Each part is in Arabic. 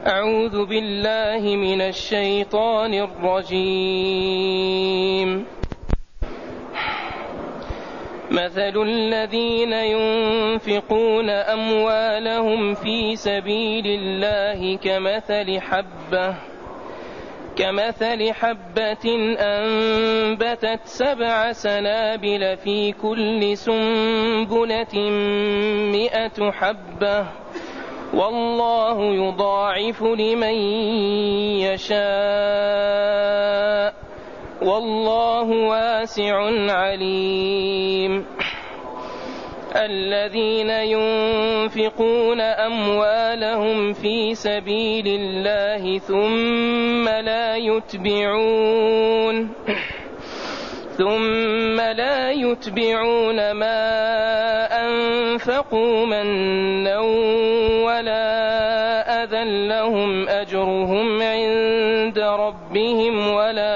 أعوذ بالله من الشيطان الرجيم. مثل الذين ينفقون أموالهم في سبيل الله كمثل حبة أنبتت 7 سنابل في كل سنبلة 100 حبة والله يضاعف لمن يشاء والله واسع عليم. الذين ينفقون أموالهم في سبيل الله ثم لا يتبعون ما أنفقوا منا ولا أذى لهم أجرهم عند ربهم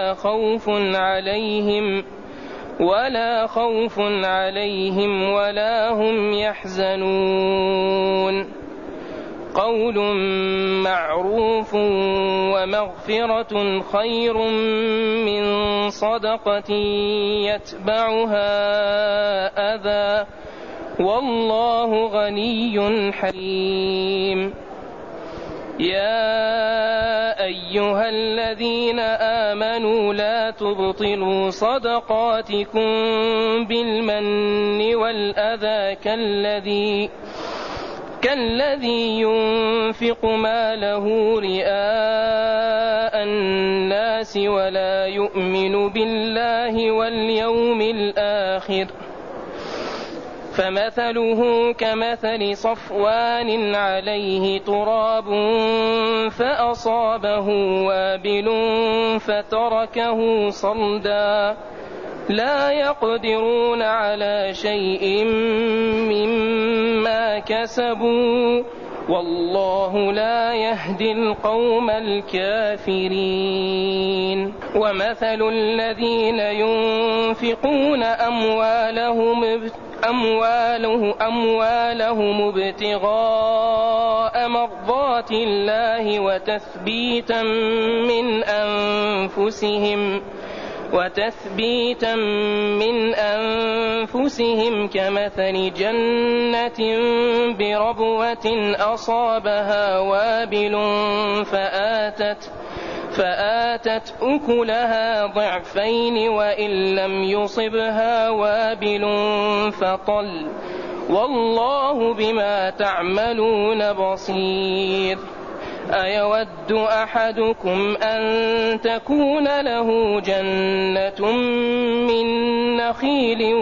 ولا خوف عليهم ولا هم يحزنون. قول معروف ومغفرة خير من صدقة يتبعها أذى والله غني حليم. يا أيها الذين آمنوا لا تبطلوا صدقاتكم بالمن والأذى كالذي ينفق ماله رئاء الناس ولا يؤمن بالله واليوم الآخر فمثله كمثل صفوان عليه تراب فأصابه وابل فتركه صلدا لا يقدرون على شيء مما كسبوا والله لا يهدي القوم الكافرين. ومثل الذين ينفقون أموالهم ابتغاء مرضات الله وتثبيتا من أنفسهم كمثل جنة بربوة أصابها وابل فآتت أكلها ضعفين وإن لم يصبها وابل فطل والله بما تعملون بصير. أيود أحدكم أن تكون له جنة من نخيل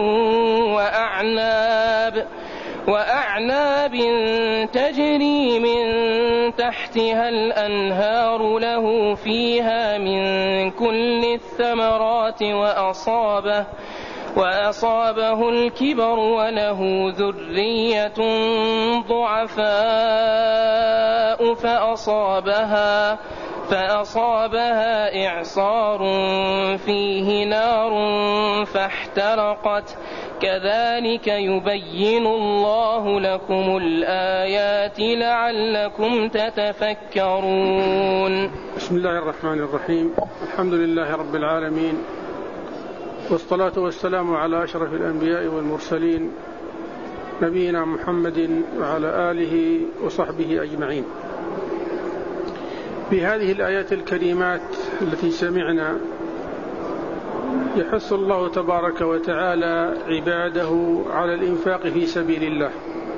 وأعناب تجري من تحتها الأنهار له فيها من كل الثمرات وأصابه الكبر وله ذرية ضعفاء فأصابها إعصار فيه نار فاحترقت كذلك يبين الله لكم الآيات لعلكم تتفكرون. بسم الله الرحمن الرحيم. الحمد لله رب العالمين والصلاة والسلام على أشرف الأنبياء والمرسلين نبينا محمد وعلى آله وصحبه أجمعين. بهذه الآيات الكريمات التي سمعنا يحث الله تبارك وتعالى عباده على الإنفاق في سبيل الله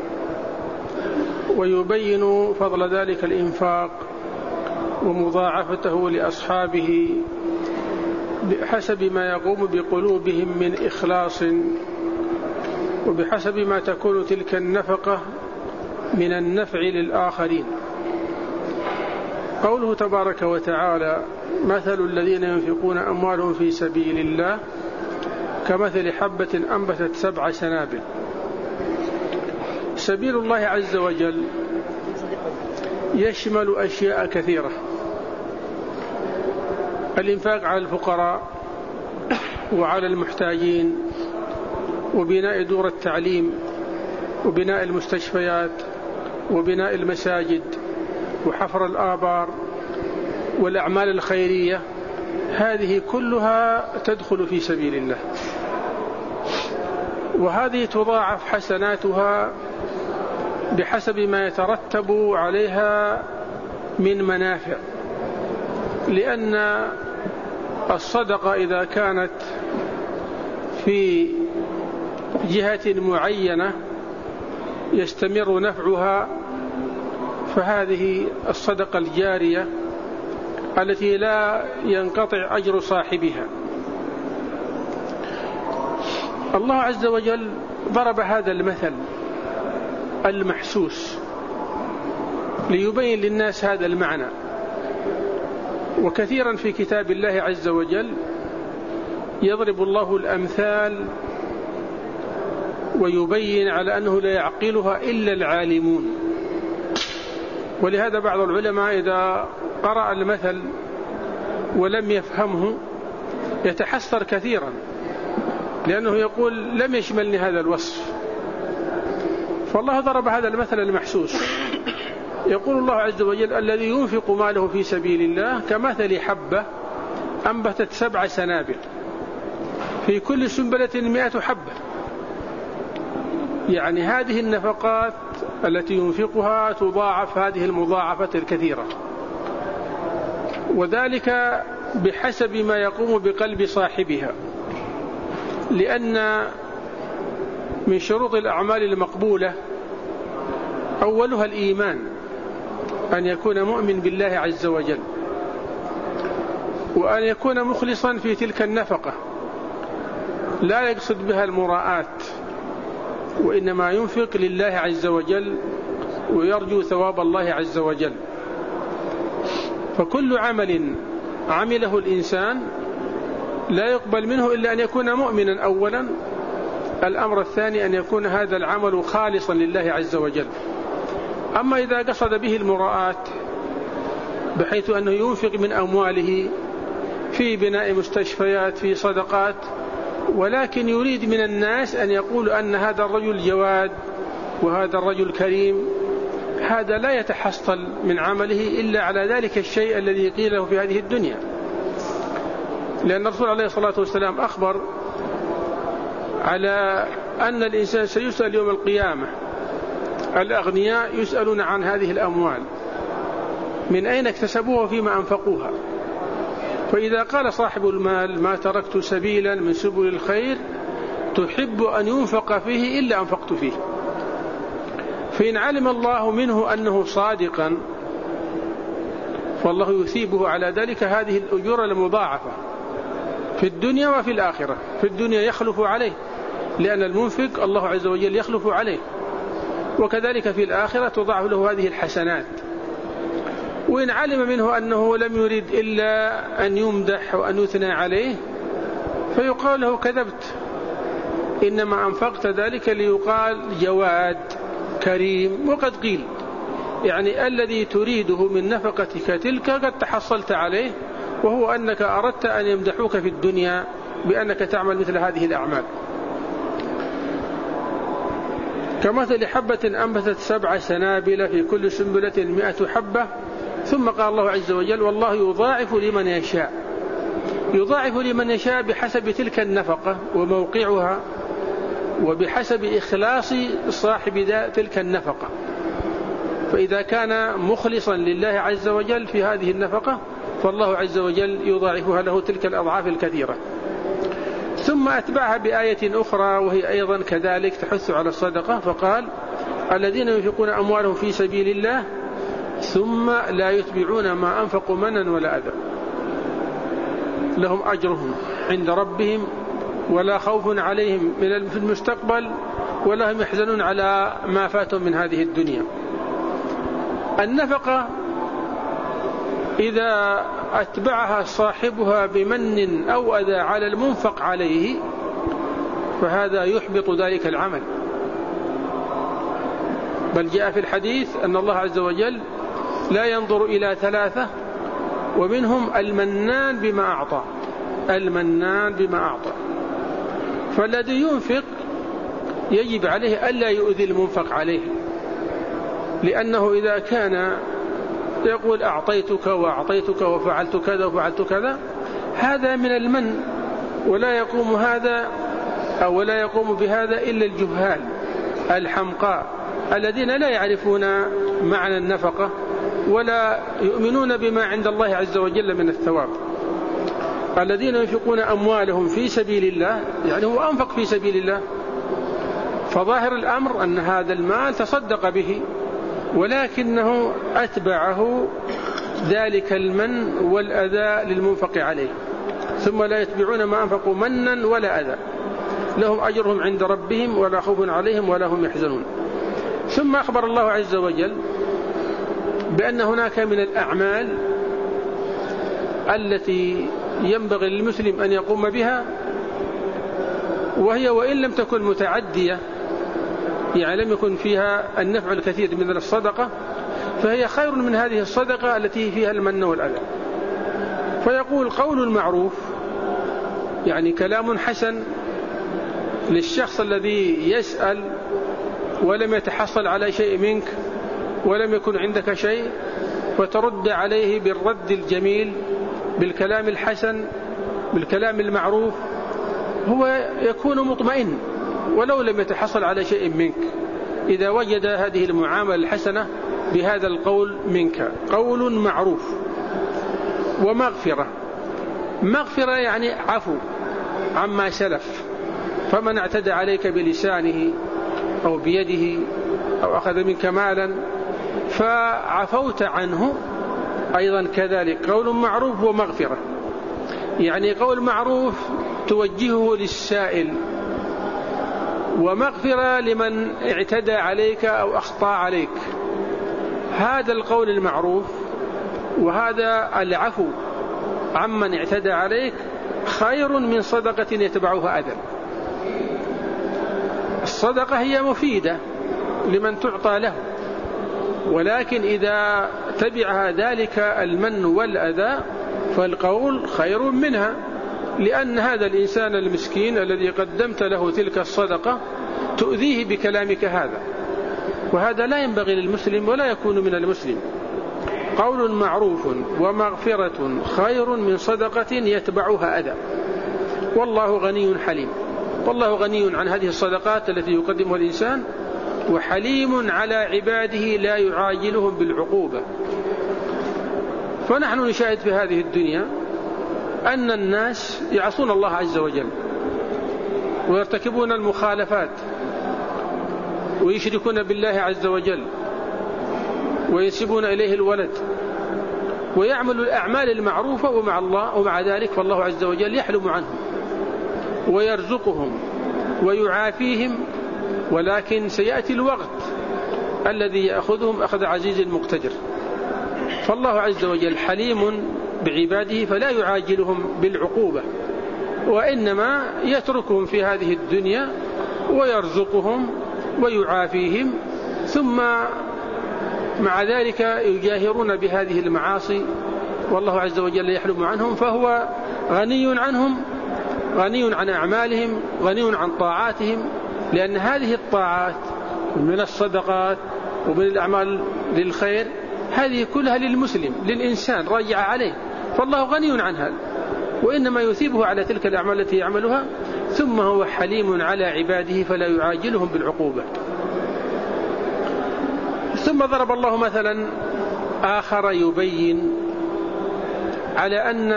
ويبين فضل ذلك الإنفاق ومضاعفته لأصحابه بحسب ما يقوم بقلوبهم من إخلاص وبحسب ما تكون تلك النفقة من النفع للآخرين. قوله تبارك وتعالى مثل الذين ينفقون أموالهم في سبيل الله كمثل حبة أنبتت 7 سنابل. سبيل الله عز وجل يشمل أشياء كثيرة: الإنفاق على الفقراء وعلى المحتاجين، وبناء دور التعليم، وبناء المستشفيات، وبناء المساجد، وحفر الآبار والأعمال الخيرية، هذه كلها تدخل في سبيل الله، وهذه تضاعف حسناتها بحسب ما يترتب عليها من منافع، لأن الصدقة إذا كانت في جهة معينة يستمر نفعها، فهذه الصدقة الجارية التي لا ينقطع أجر صاحبها. الله عز وجل ضرب هذا المثل المحسوس ليبين للناس هذا المعنى، وكثيرا في كتاب الله عز وجل يضرب الله الأمثال ويبين على أنه لا يعقلها إلا العالمون. ولهذا بعض العلماء إذا قرأ المثل ولم يفهمه يتحسر كثيرا، لأنه يقول لم يشملني هذا الوصف. فالله ضرب هذا المثل المحسوس، يقول الله عز وجل: الذي ينفق ماله في سبيل الله كمثل حبة أنبتت 7 سنابل في كل سنبلة 100 حبة. يعني هذه النفقات التي ينفقها تضاعف هذه المضاعفات الكثيرة، وذلك بحسب ما يقوم بقلب صاحبها، لأن من شروط الأعمال المقبولة أولها الإيمان، أن يكون مؤمن بالله عز وجل، وأن يكون مخلصا في تلك النفقة، لا يقصد بها المراءات، وإنما ينفق لله عز وجل ويرجو ثواب الله عز وجل. فكل عمل عمله الإنسان لا يقبل منه إلا أن يكون مؤمنا أولا. الأمر الثاني أن يكون هذا العمل خالصا لله عز وجل. أما إذا قصد به المراءات بحيث أنه ينفق من أمواله في بناء مستشفيات، في صدقات، ولكن يريد من الناس أن يقول أن هذا الرجل جواد وهذا الرجل كريم، هذا لا يتحصل من عمله إلا على ذلك الشيء الذي قيل له في هذه الدنيا. لأن الرسول عليه الصلاة والسلام أخبر على أن الإنسان سيسأل يوم القيامة، الأغنياء يسألون عن هذه الأموال من أين اكتسبوها وفيما أنفقوها. فإذا قال صاحب المال: ما تركت سبيلا من سبل الخير تحب أن ينفق فيه إلا أنفقت فيه. فإن علم الله منه أنه صادقا فالله يثيبه على ذلك هذه الأجور المضاعفة في الدنيا وفي الآخرة. في الدنيا يخلف عليه، لأن المنفق الله عز وجل يخلف عليه، وكذلك في الآخرة تضاعف له هذه الحسنات. وإن علم منه أنه لم يريد إلا أن يمدح وأن يثنى عليه فيقال له: كذبت، إنما أنفقت ذلك ليقال جواد كريم. وقد قيل يعني الذي تريده من نفقتك تلك قد تحصلت عليه، وهو أنك أردت أن يمدحوك في الدنيا بأنك تعمل مثل هذه الأعمال. كمثل حبة أنبتت 7 سنابل في كل سنبلة 100 حبة. ثم قال الله عز وجل: والله يضاعف لمن يشاء. يضاعف لمن يشاء بحسب تلك النفقة وموقعها، وبحسب إخلاص صاحب تلك النفقة. فإذا كان مخلصا لله عز وجل في هذه النفقة فالله عز وجل يضاعفها له تلك الأضعاف الكثيرة. ثم أتبعها بآية أخرى وهي أيضا كذلك تحث على الصدقة، فقال: الذين ينفقون أموالهم في سبيل الله ثم لا يتبعون ما أنفقوا منا ولا أذى لهم أجرهم عند ربهم ولا خوف عليهم في المستقبل ولا هم يحزنون على ما فاتهم من هذه الدنيا. النفقة إذا أتبعها صاحبها بمن أو أذى على المنفق عليه فهذا يحبط ذلك العمل. بل جاء في الحديث أن الله عز وجل لا ينظر إلى 3 ومنهم المنان بما أعطى. المنان بما أعطى. فالذي ينفق يجب عليه ألا يؤذي المنفق عليه، لأنه إذا كان يقول أعطيتك وأعطيتك وفعلت كذا وفعلت كذا، هذا من المن، ولا يقوم هذا أو ولا يقوم بهذا إلا الجهال الحمقاء الذين لا يعرفون معنى النفقة ولا يؤمنون بما عند الله عز وجل من الثواب. الذين ينفقون أموالهم في سبيل الله يعني هو أنفق في سبيل الله، فظاهر الأمر أن هذا المال تصدق به، ولكنه أتبعه ذلك المن والأذى للمنفق عليه، ثم لا يتبعون ما أنفقوا منا ولا أذى، لهم أجرهم عند ربهم ولا خوف عليهم ولا هم يحزنون. ثم أخبر الله عز وجل بأن هناك من الأعمال التي ينبغي للمسلم أن يقوم بها، وهي وإن لم تكن متعدية يعني لم يكن فيها النفع الكثير من الصدقة، فهي خير من هذه الصدقة التي فيها المن والأذى. فيقول قول المعروف يعني كلام حسن للشخص الذي يسأل ولم يتحصل على شيء منك ولم يكن عندك شيء، فترد عليه بالرد الجميل بالكلام الحسن بالكلام المعروف، هو يكون مطمئن ولو لم يتحصل على شيء منك إذا وجد هذه المعاملة الحسنة بهذا القول منك. قول معروف ومغفرة. مغفرة يعني عفو عما سلف، فمن اعتدى عليك بلسانه أو بيده أو أخذ منك مالا فعفوت عنه، أيضا كذلك قول معروف ومغفرة. يعني قول معروف توجهه للسائل، ومغفرة لمن اعتدى عليك أو أخطأ عليك. هذا القول المعروف وهذا العفو عمن اعتدى عليك خير من صدقة يتبعها أذى. الصدقة هي مفيدة لمن تعطى له، ولكن إذا تبعها ذلك المن والأذى فالقول خير منها، لأن هذا الإنسان المسكين الذي قدمت له تلك الصدقة تؤذيه بكلامك هذا، وهذا لا ينبغي للمسلم ولا يكون من المسلم. قول معروف ومغفرة خير من صدقة يتبعها أذى، والله غني حليم. والله غني عن هذه الصدقات التي يقدمها الإنسان، وحليم على عباده لا يعاجلهم بالعقوبة. فنحن نشاهد في هذه الدنيا أن الناس يعصون الله عز وجل ويرتكبون المخالفات ويشركون بالله عز وجل وينسبون إليه الولد ويعملوا الأعمال المعروفة ومع الله، ومع ذلك فالله عز وجل يحلم عنهم ويرزقهم ويعافيهم، ولكن سيأتي الوقت الذي يأخذهم أخذ عزيز مقتدر. فالله عز وجل حليم بعباده فلا يعاجلهم بالعقوبة، وإنما يتركهم في هذه الدنيا ويرزقهم ويعافيهم، ثم مع ذلك يجاهرون بهذه المعاصي والله عز وجل يحلم عنهم، فهو غني عنهم، غني عن أعمالهم، غني عن طاعاتهم، لأن هذه الطاعات من الصدقات ومن الأعمال للخير هذه كلها للمسلم للإنسان راجع عليه، فالله غني عنها، وإنما يثيبه على تلك الأعمال التي يعملها، ثم هو حليم على عباده فلا يعاجلهم بالعقوبة. ثم ضرب الله مثلا آخر يبين على أن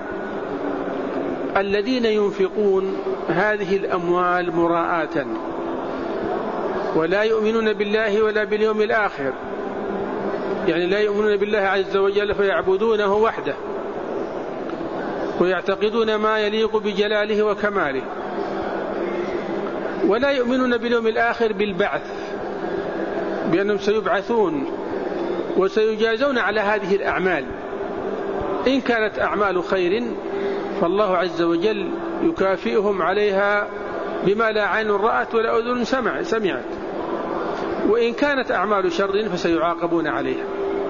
الذين ينفقون هذه الأموال مراءة ولا يؤمنون بالله ولا باليوم الآخر، يعني لا يؤمنون بالله عز وجل فيعبدونه وحده ويعتقدون ما يليق بجلاله وكماله، ولا يؤمنون باليوم الآخر بالبعث بأنهم سيبعثون وسيجازون على هذه الأعمال. إن كانت أعمال خير فالله عز وجل يكافئهم عليها بما لا عين رأت ولا أذن سمعت، وإن كانت أعمال شر فسيعاقبون عليها.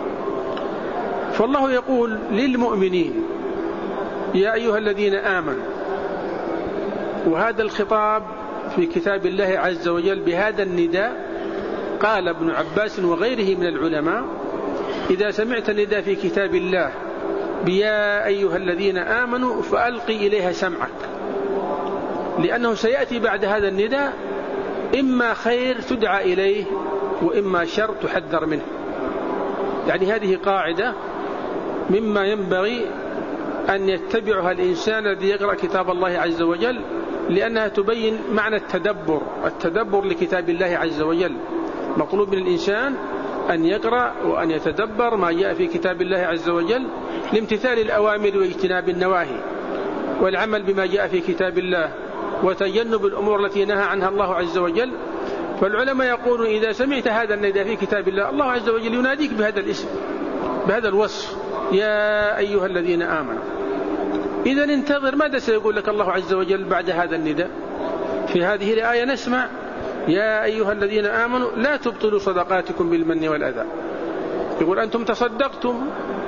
فالله يقول للمؤمنين يا أيها الذين آمنوا، وهذا الخطاب في كتاب الله عز وجل بهذا النداء قال ابن عباس وغيره من العلماء إذا سمعت النداء في كتاب الله بيا أيها الذين آمنوا فألقي إليها سمعك، لأنه سيأتي بعد هذا النداء إما خير تدعى إليه وإما شر تحذر منه. يعني هذه قاعدة مما ينبغي أن يتبعها الإنسان الذي يقرأ كتاب الله عز وجل، لأنها تبين معنى التدبر لكتاب الله عز وجل. مطلوب من الإنسان أن يقرأ وأن يتدبر ما جاء في كتاب الله عز وجل لامتثال الأوامر واجتناب النواهي، والعمل بما جاء في كتاب الله وتجنب الأمور التي نهى عنها الله عز وجل. فالعلماء يقولون إذا سمعت هذا النداء في كتاب الله، الله عز وجل يناديك بهذا الاسم، بهذا الوصف، يا أيها الذين آمنوا. إذا انتظر ماذا سيقول لك الله عز وجل بعد هذا النداء. في هذه الآية نسمع يا أيها الذين آمنوا لا تبطلوا صدقاتكم بالمن والأذى. يقول أنتم تصدقتم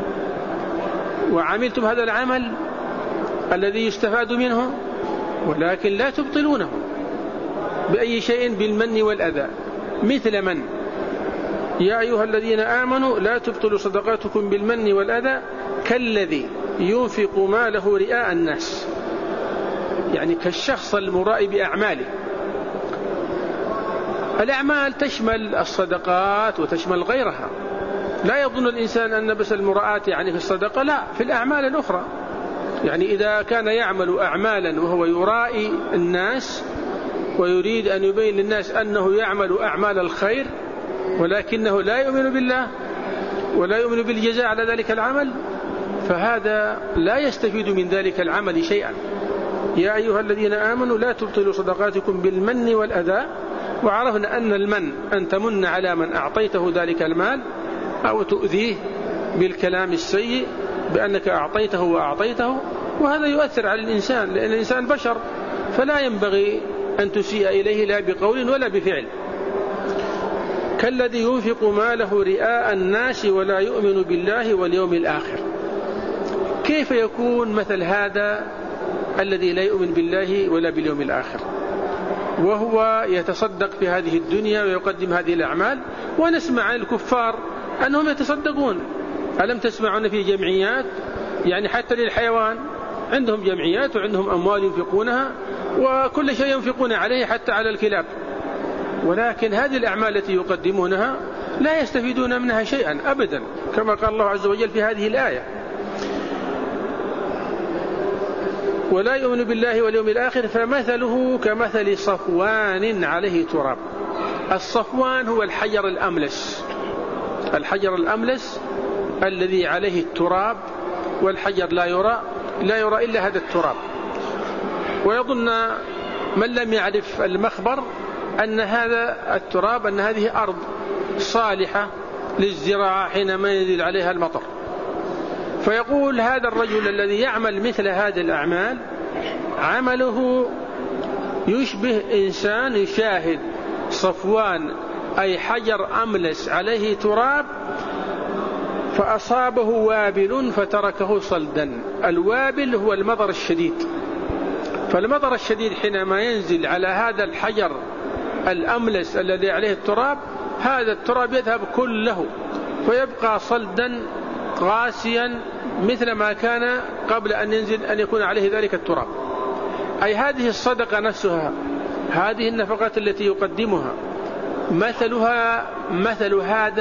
وعملتم هذا العمل الذي يستفاد منه، ولكن لا تبطلونه بأي شيء بالمن والأذى. مثل من؟ يا أيها الذين آمنوا لا تبطلوا صدقاتكم بالمن والأذى كالذي ينفق ماله رئاء الناس، يعني كالشخص المرائي بأعماله. الأعمال تشمل الصدقات وتشمل غيرها، لا يظن الإنسان أن بس المراءة يعني في الصدقة، لا، في الأعمال الأخرى. يعني إذا كان يعمل أعمالا وهو يرائي الناس ويريد أن يبين للناس أنه يعمل أعمال الخير ولكنه لا يؤمن بالله ولا يؤمن بالجزاء على ذلك العمل، فهذا لا يستفيد من ذلك العمل شيئا. يا أيها الذين آمنوا لا تبطلوا صدقاتكم بالمن والأذى. وعرفنا أن المن أن تمن على من أعطيته ذلك المال أو تؤذيه بالكلام السيء بأنك أعطيته وأعطيته، وهذا يؤثر على الإنسان، لأن الإنسان بشر، فلا ينبغي أن تسيء إليه لا بقول ولا بفعل. كالذي ينفق ماله رئاء الناس ولا يؤمن بالله واليوم الآخر. كيف يكون مثل هذا الذي لا يؤمن بالله ولا باليوم الآخر وهو يتصدق في هذه الدنيا ويقدم هذه الأعمال؟ ونسمع عن الكفار أنهم يتصدقون. ألم تسمعون في جمعيات يعني حتى للحيوان عندهم جمعيات وعندهم أموال ينفقونها وكل شيء ينفقون عليه حتى على الكلاب، ولكن هذه الأعمال التي يقدمونها لا يستفيدون منها شيئا أبدا، كما قال الله عز وجل في هذه الآية ولا يؤمن بالله واليوم الآخر فمثله كمثل صفوان عليه تراب. الصفوان هو الحجر الأملس، الحجر الأملس الذي عليه التراب، والحجر لا يرى إلا هذا التراب. ويظن من لم يعرف المخبر أن هذا التراب أن هذه أرض صالحة للزراعة حينما ينزل عليها المطر. فيقول هذا الرجل الذي يعمل مثل هذه الأعمال عمله يشبه إنسان يشاهد صفوان أي حجر أملس عليه تراب فأصابه وابل فتركه صلدا. الوابل هو المطر الشديد، فالمطر الشديد حينما ينزل على هذا الحجر الأملس الذي عليه التراب، هذا التراب يذهب كله فيبقى صلدا قاسيا مثل ما كان قبل أن ينزل أن يكون عليه ذلك التراب. أي هذه الصدقة نفسها، هذه النفقات التي يقدمها مثلها مثل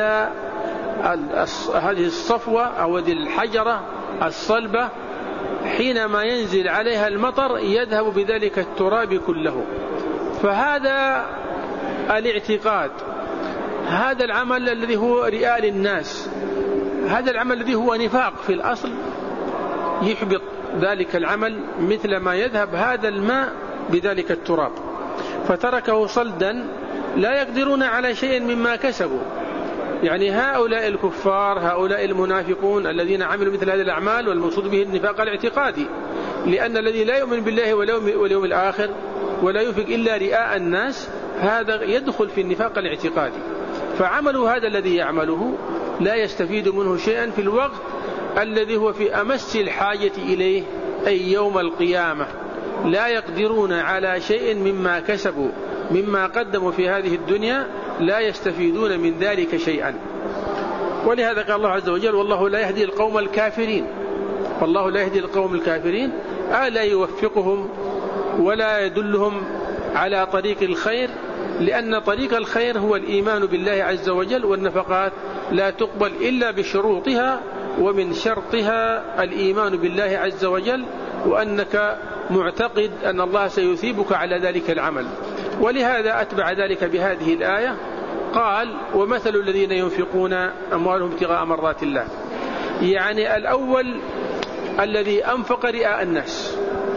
هذه الصفوة أو هذه الحجرة الصلبة حينما ينزل عليها المطر يذهب بذلك التراب كله. فهذا الاعتقاد، هذا العمل الذي هو رئاء للناس، هذا العمل الذي هو نفاق في الأصل، يحبط ذلك العمل مثل ما يذهب هذا الماء بذلك التراب. فتركه صلدا لا يقدرون على شيء مما كسبوا. يعني هؤلاء الكفار، هؤلاء المنافقون الذين عملوا مثل هذه الأعمال، والمقصود به النفاق الاعتقادي، لأن الذي لا يؤمن بالله واليوم الآخر ولا ينفق إلا رئاء الناس هذا يدخل في النفاق الاعتقادي. فعملوا هذا الذي يعمله لا يستفيد منه شيئا في الوقت الذي هو في أمس الحاجة إليه، أي يوم القيامة. لا يقدرون على شيء مما كسبوا مما قدموا في هذه الدنيا، لا يستفيدون من ذلك شيئا. ولهذا قال الله عز وجل والله لا يهدي القوم الكافرين، والله لا يهدي القوم الكافرين، لا يوفقهم ولا يدلهم على طريق الخير، لأن طريق الخير هو الإيمان بالله عز وجل، والنفقات لا تقبل إلا بشروطها، ومن شرطها الإيمان بالله عز وجل، وأنك معتقد أن الله سيثيبك على ذلك العمل. ولهذا أتبع ذلك بهذه الآية قال ومثل الذين ينفقون أموالهم ابتغاء مرضات الله، يعني الأول الذي أنفق رئاء الناس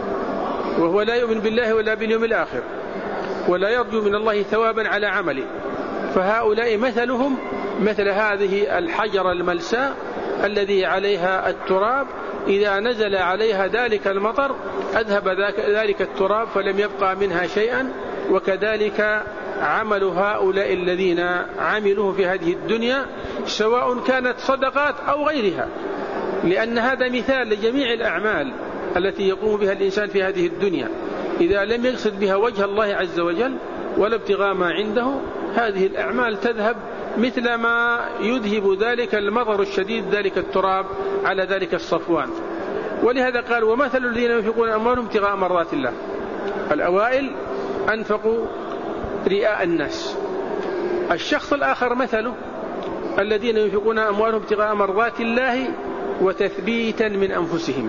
وهو لا يؤمن بالله ولا باليوم الآخر ولا يرجو من الله ثوابا على عمله، فهؤلاء مثلهم مثل هذه الحجر الملساء الذي عليها التراب، إذا نزل عليها ذلك المطر أذهب ذلك التراب فلم يبقى منها شيئا. وكذلك عمل هؤلاء الذين عملوه في هذه الدنيا، سواء كانت صدقات أو غيرها، لأن هذا مثال لجميع الأعمال التي يقوم بها الإنسان في هذه الدنيا، إذا لم يقصد بها وجه الله عز وجل ولا ابتغاء ما عنده، هذه الأعمال تذهب مثل ما يذهب ذلك المطر الشديد ذلك التراب على ذلك الصفوان. ولهذا قال ومثل الذين ينفقون أموالهم ابتغاء مرضات الله، الأوائل أنفقوا رئاء الناس. الشخص الآخر مثله الذين ينفقون أموالهم ابتغاء مرضات الله وتثبيتا من أنفسهم،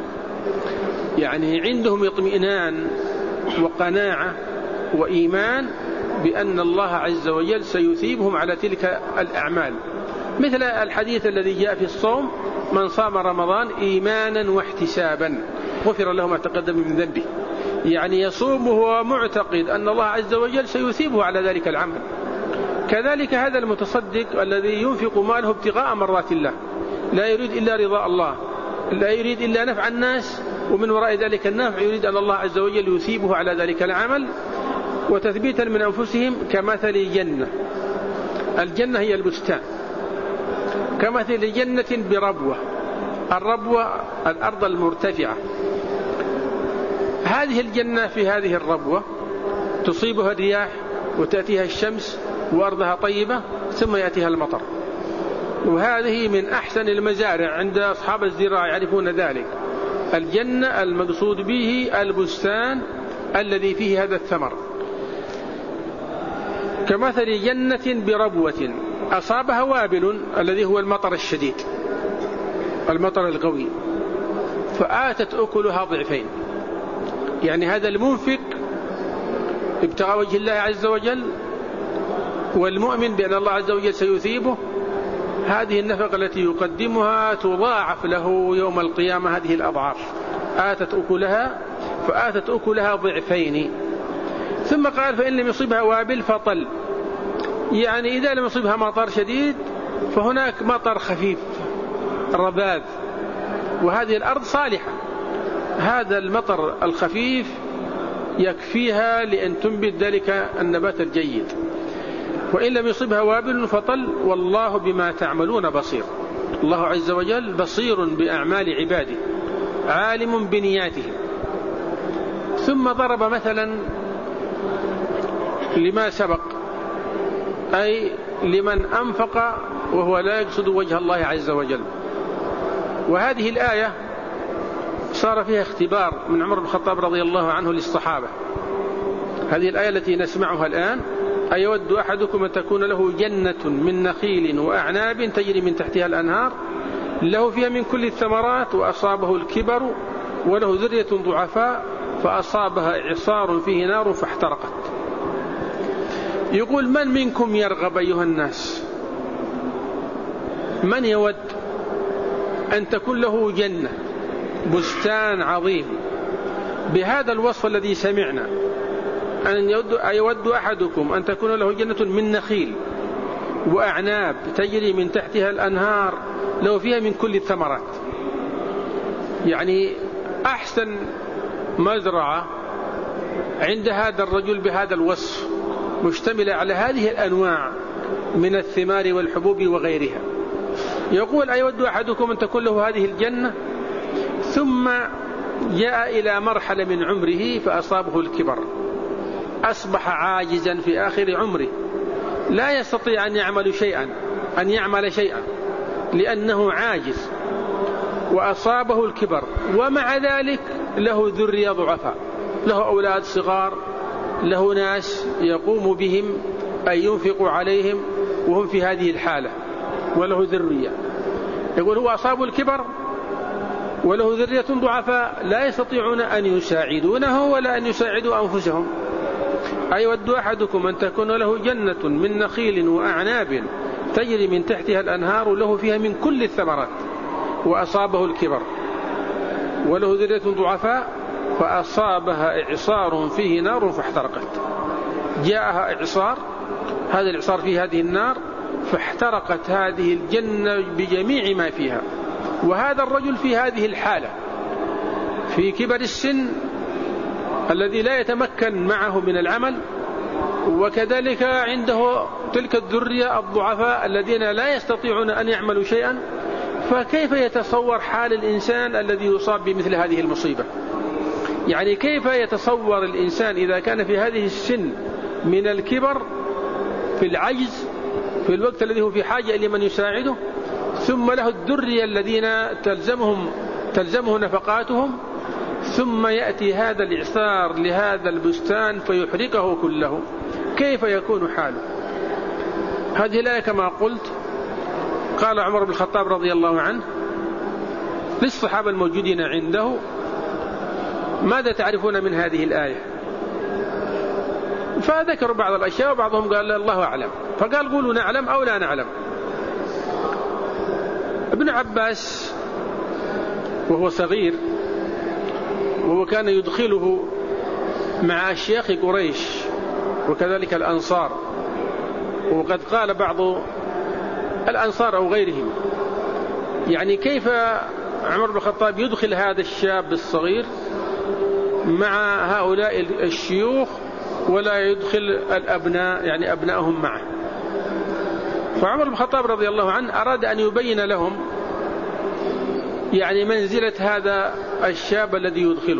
يعني عندهم اطمئنان وقناعة وإيمان بأن الله عز وجل سيثيبهم على تلك الأعمال، مثل الحديث الذي جاء في الصوم من صام رمضان إيمانا واحتسابا غفر له ما تقدم من ذنبه، يعني يصوم وهو معتقد أن الله عز وجل سيثيبه على ذلك العمل. كذلك هذا المتصدق الذي ينفق ماله ابتغاء مرضات الله، لا يريد إلا رضا الله، لا يريد إلا نفع الناس، ومن وراء ذلك النفع يريد أن الله عز وجل يثيبه على ذلك العمل. وتثبيتا من أنفسهم كمثل جنة، الجنة هي البستان، كمثل جنة بربوة، الربوة الأرض المرتفعة، هذه الجنة في هذه الربوة تصيبها الرياح وتأتيها الشمس وأرضها طيبة ثم يأتيها المطر، وهذه من أحسن المزارع عند أصحاب الزراعة يعرفون ذلك. الجنة المقصود به البستان الذي فيه هذا الثمر، كمثل جنة بربوة أصابها وابل الذي هو المطر الشديد المطر القوي فآتت أكلها ضعفين، يعني هذا المنفق ابتغاء وجه الله عز وجل والمؤمن بأن الله عز وجل سيثيبه، هذه النفقة التي يقدمها تضاعف له يوم القيامة هذه الأضعاف، آتت أكلها فآتت أكلها ضعفين. ثم قال فإن لم يصيبها وابل فطل، يعني إذا لم يصيبها مطر شديد فهناك مطر خفيف رباذ، وهذه الأرض صالحة، هذا المطر الخفيف يكفيها لأن تنبت ذلك النبات الجيد. وإن لم يصيبها وابل فطل والله بما تعملون بصير، الله عز وجل بصير بأعمال عباده عالم بنياتهم. ثم ضرب مثلا لما سبق، أي لمن أنفق وهو لا يقصد وجه الله عز وجل. وهذه الآية صار فيها اختبار من عمر بن الخطاب رضي الله عنه للصحابة، هذه الآية التي نسمعها الآن أيود أحدكم أن تكون له جنة من نخيل وأعناب تجري من تحتها الأنهار له فيها من كل الثمرات وأصابه الكبر وله ذرية ضعفاء فأصابها إعصار فيه نار فاحترقت. يقول من منكم يرغب أيها الناس، من يود أن تكون له جنة بستان عظيم بهذا الوصف الذي سمعنا، أن يود أحدكم أن تكون له جنة من نخيل وأعناب تجري من تحتها الأنهار له فيها من كل الثمرات، يعني أحسن مزرعة عند هذا الرجل بهذا الوصف مشتملة على هذه الأنواع من الثمار والحبوب وغيرها. يقول أيود أحدكم أن تكون له هذه الجنة ثم جاء إلى مرحلة من عمره فأصابه الكبر، أصبح عاجزا في آخر عمره لا يستطيع أن يعمل شيئا لأنه عاجز وأصابه الكبر، ومع ذلك له ذرية ضعفاء، له أولاد صغار، له ناس يقوم بهم أن ينفقوا عليهم وهم في هذه الحالة، وله ذرية. يقول هو أصاب الكبر وله ذرية ضعفاء لا يستطيعون أن يساعدونه ولا أن يساعدوا أنفسهم. أيود أحدكم أن تكون له جنة من نخيل وأعناب تجري من تحتها الأنهار له فيها من كل الثمرات وأصابه الكبر وله ذرية ضعفاء فأصابها إعصار فيه نار فاحترقت. جاءها إعصار، هذا الإعصار فيه هذه النار، فاحترقت هذه الجنة بجميع ما فيها. وهذا الرجل في هذه الحالة في كبر السن الذي لا يتمكن معه من العمل، وكذلك عنده تلك الذرية الضعفاء الذين لا يستطيعون أن يعملوا شيئا. فكيف يتصور حال الإنسان الذي يصاب بمثل هذه المصيبة؟ يعني كيف يتصور الإنسان إذا كان في هذه السن من الكبر في العجز في الوقت الذي هو في حاجة إلى من يساعده، ثم له الذرية الذين تلزمه نفقاتهم، ثم يأتي هذا الإعصار لهذا البستان فيحرقه كله؟ كيف يكون حاله؟ هذه الآية كما قلت قال عمر بن الخطاب رضي الله عنه للصحابة الموجودين عنده: ماذا تعرفون من هذه الآية؟ فذكروا بعض الأشياء وبعضهم قال الله أعلم، فقال قولوا نعلم أو لا نعلم. ابن عباس وهو صغير وهو كان يدخله مع أشياخ قريش وكذلك الأنصار، وقد قال بعض الأنصار أو غيرهم يعني كيف عمر بن الخطاب يدخل هذا الشاب الصغير مع هؤلاء الشيوخ ولا يدخل الأبناء يعني أبنائهم معه؟ فعمر بن الخطاب رضي الله عنه أراد أن يبين لهم يعني منزلة هذا الشاب الذي يدخله.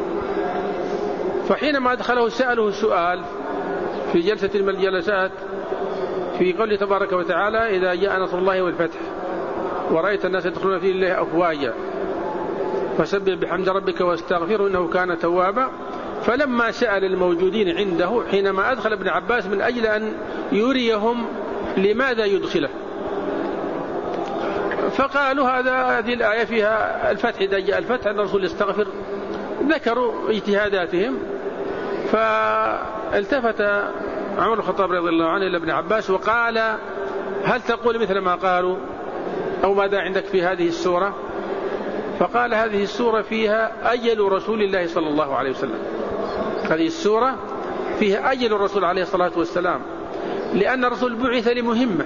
فحينما أدخله سأله سؤال في جلسة من الجلسات في قوله تبارك وتعالى: إذا جاء نصر الله والفتح ورأيت الناس يدخلون في الله أفواجا فسبح بحمد ربك واستغفره إنه كان توابا. فلما سأل الموجودين عنده حينما أدخل ابن عباس من أجل أن يريهم لماذا يدخله، فقالوا هذه الآية فيها الفتح، إذا جاء الفتح أن الرسول يستغفر. ذكروا اجتهاداتهم. فالتفت عمر بن الخطاب رضي الله عنه إلى ابن عباس وقال: هل تقول مثل ما قالوا أو ماذا عندك في هذه السورة؟ فقال: هذه السورة فيها أجل رسول الله صلى الله عليه وسلم. هذه السورة فيها أجل الرسول عليه الصلاة والسلام، لأن الرسول بعث لمهمة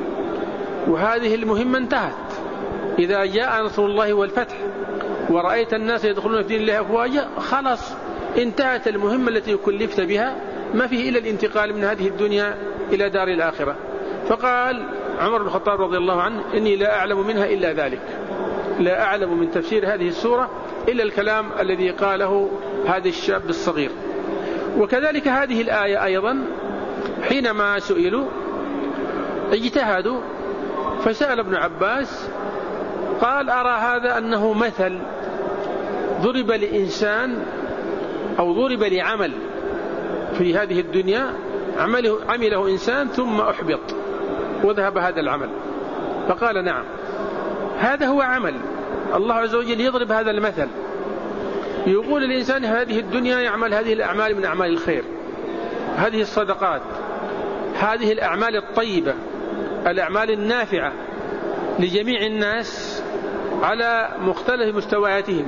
وهذه المهمة انتهت. إذا جاء نصر الله والفتح ورأيت الناس يدخلون في دين الله أفواجا خلاص انتهت المهمة التي كلفت بها، ما فيه إلا الانتقال من هذه الدنيا إلى دار الآخرة. فقال عمر بن الخطاب رضي الله عنه: إني لا أعلم منها إلا ذلك، لا أعلم من تفسير هذه السورة إلا الكلام الذي قاله هذا الشاب الصغير. وكذلك هذه الآية أيضا حينما سئلوا اجتهدوا، فسأل ابن عباس قال: أرى هذا أنه مثل ضرب لإنسان أو ضرب لعمل في هذه الدنيا عمله إنسان ثم أحبط وذهب هذا العمل. فقال: نعم، هذا هو عمل الله عز وجل يضرب هذا المثل، يقول الإنسان هذه الدنيا يعمل هذه الأعمال من أعمال الخير، هذه الصدقات، هذه الأعمال الطيبة، الأعمال النافعة لجميع الناس على مختلف مستوياتهم.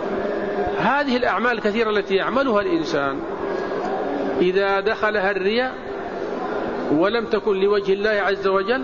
هذه الأعمال الكثيرة التي يعملها الإنسان إذا دخلها الرياء ولم تكن لوجه الله عز وجل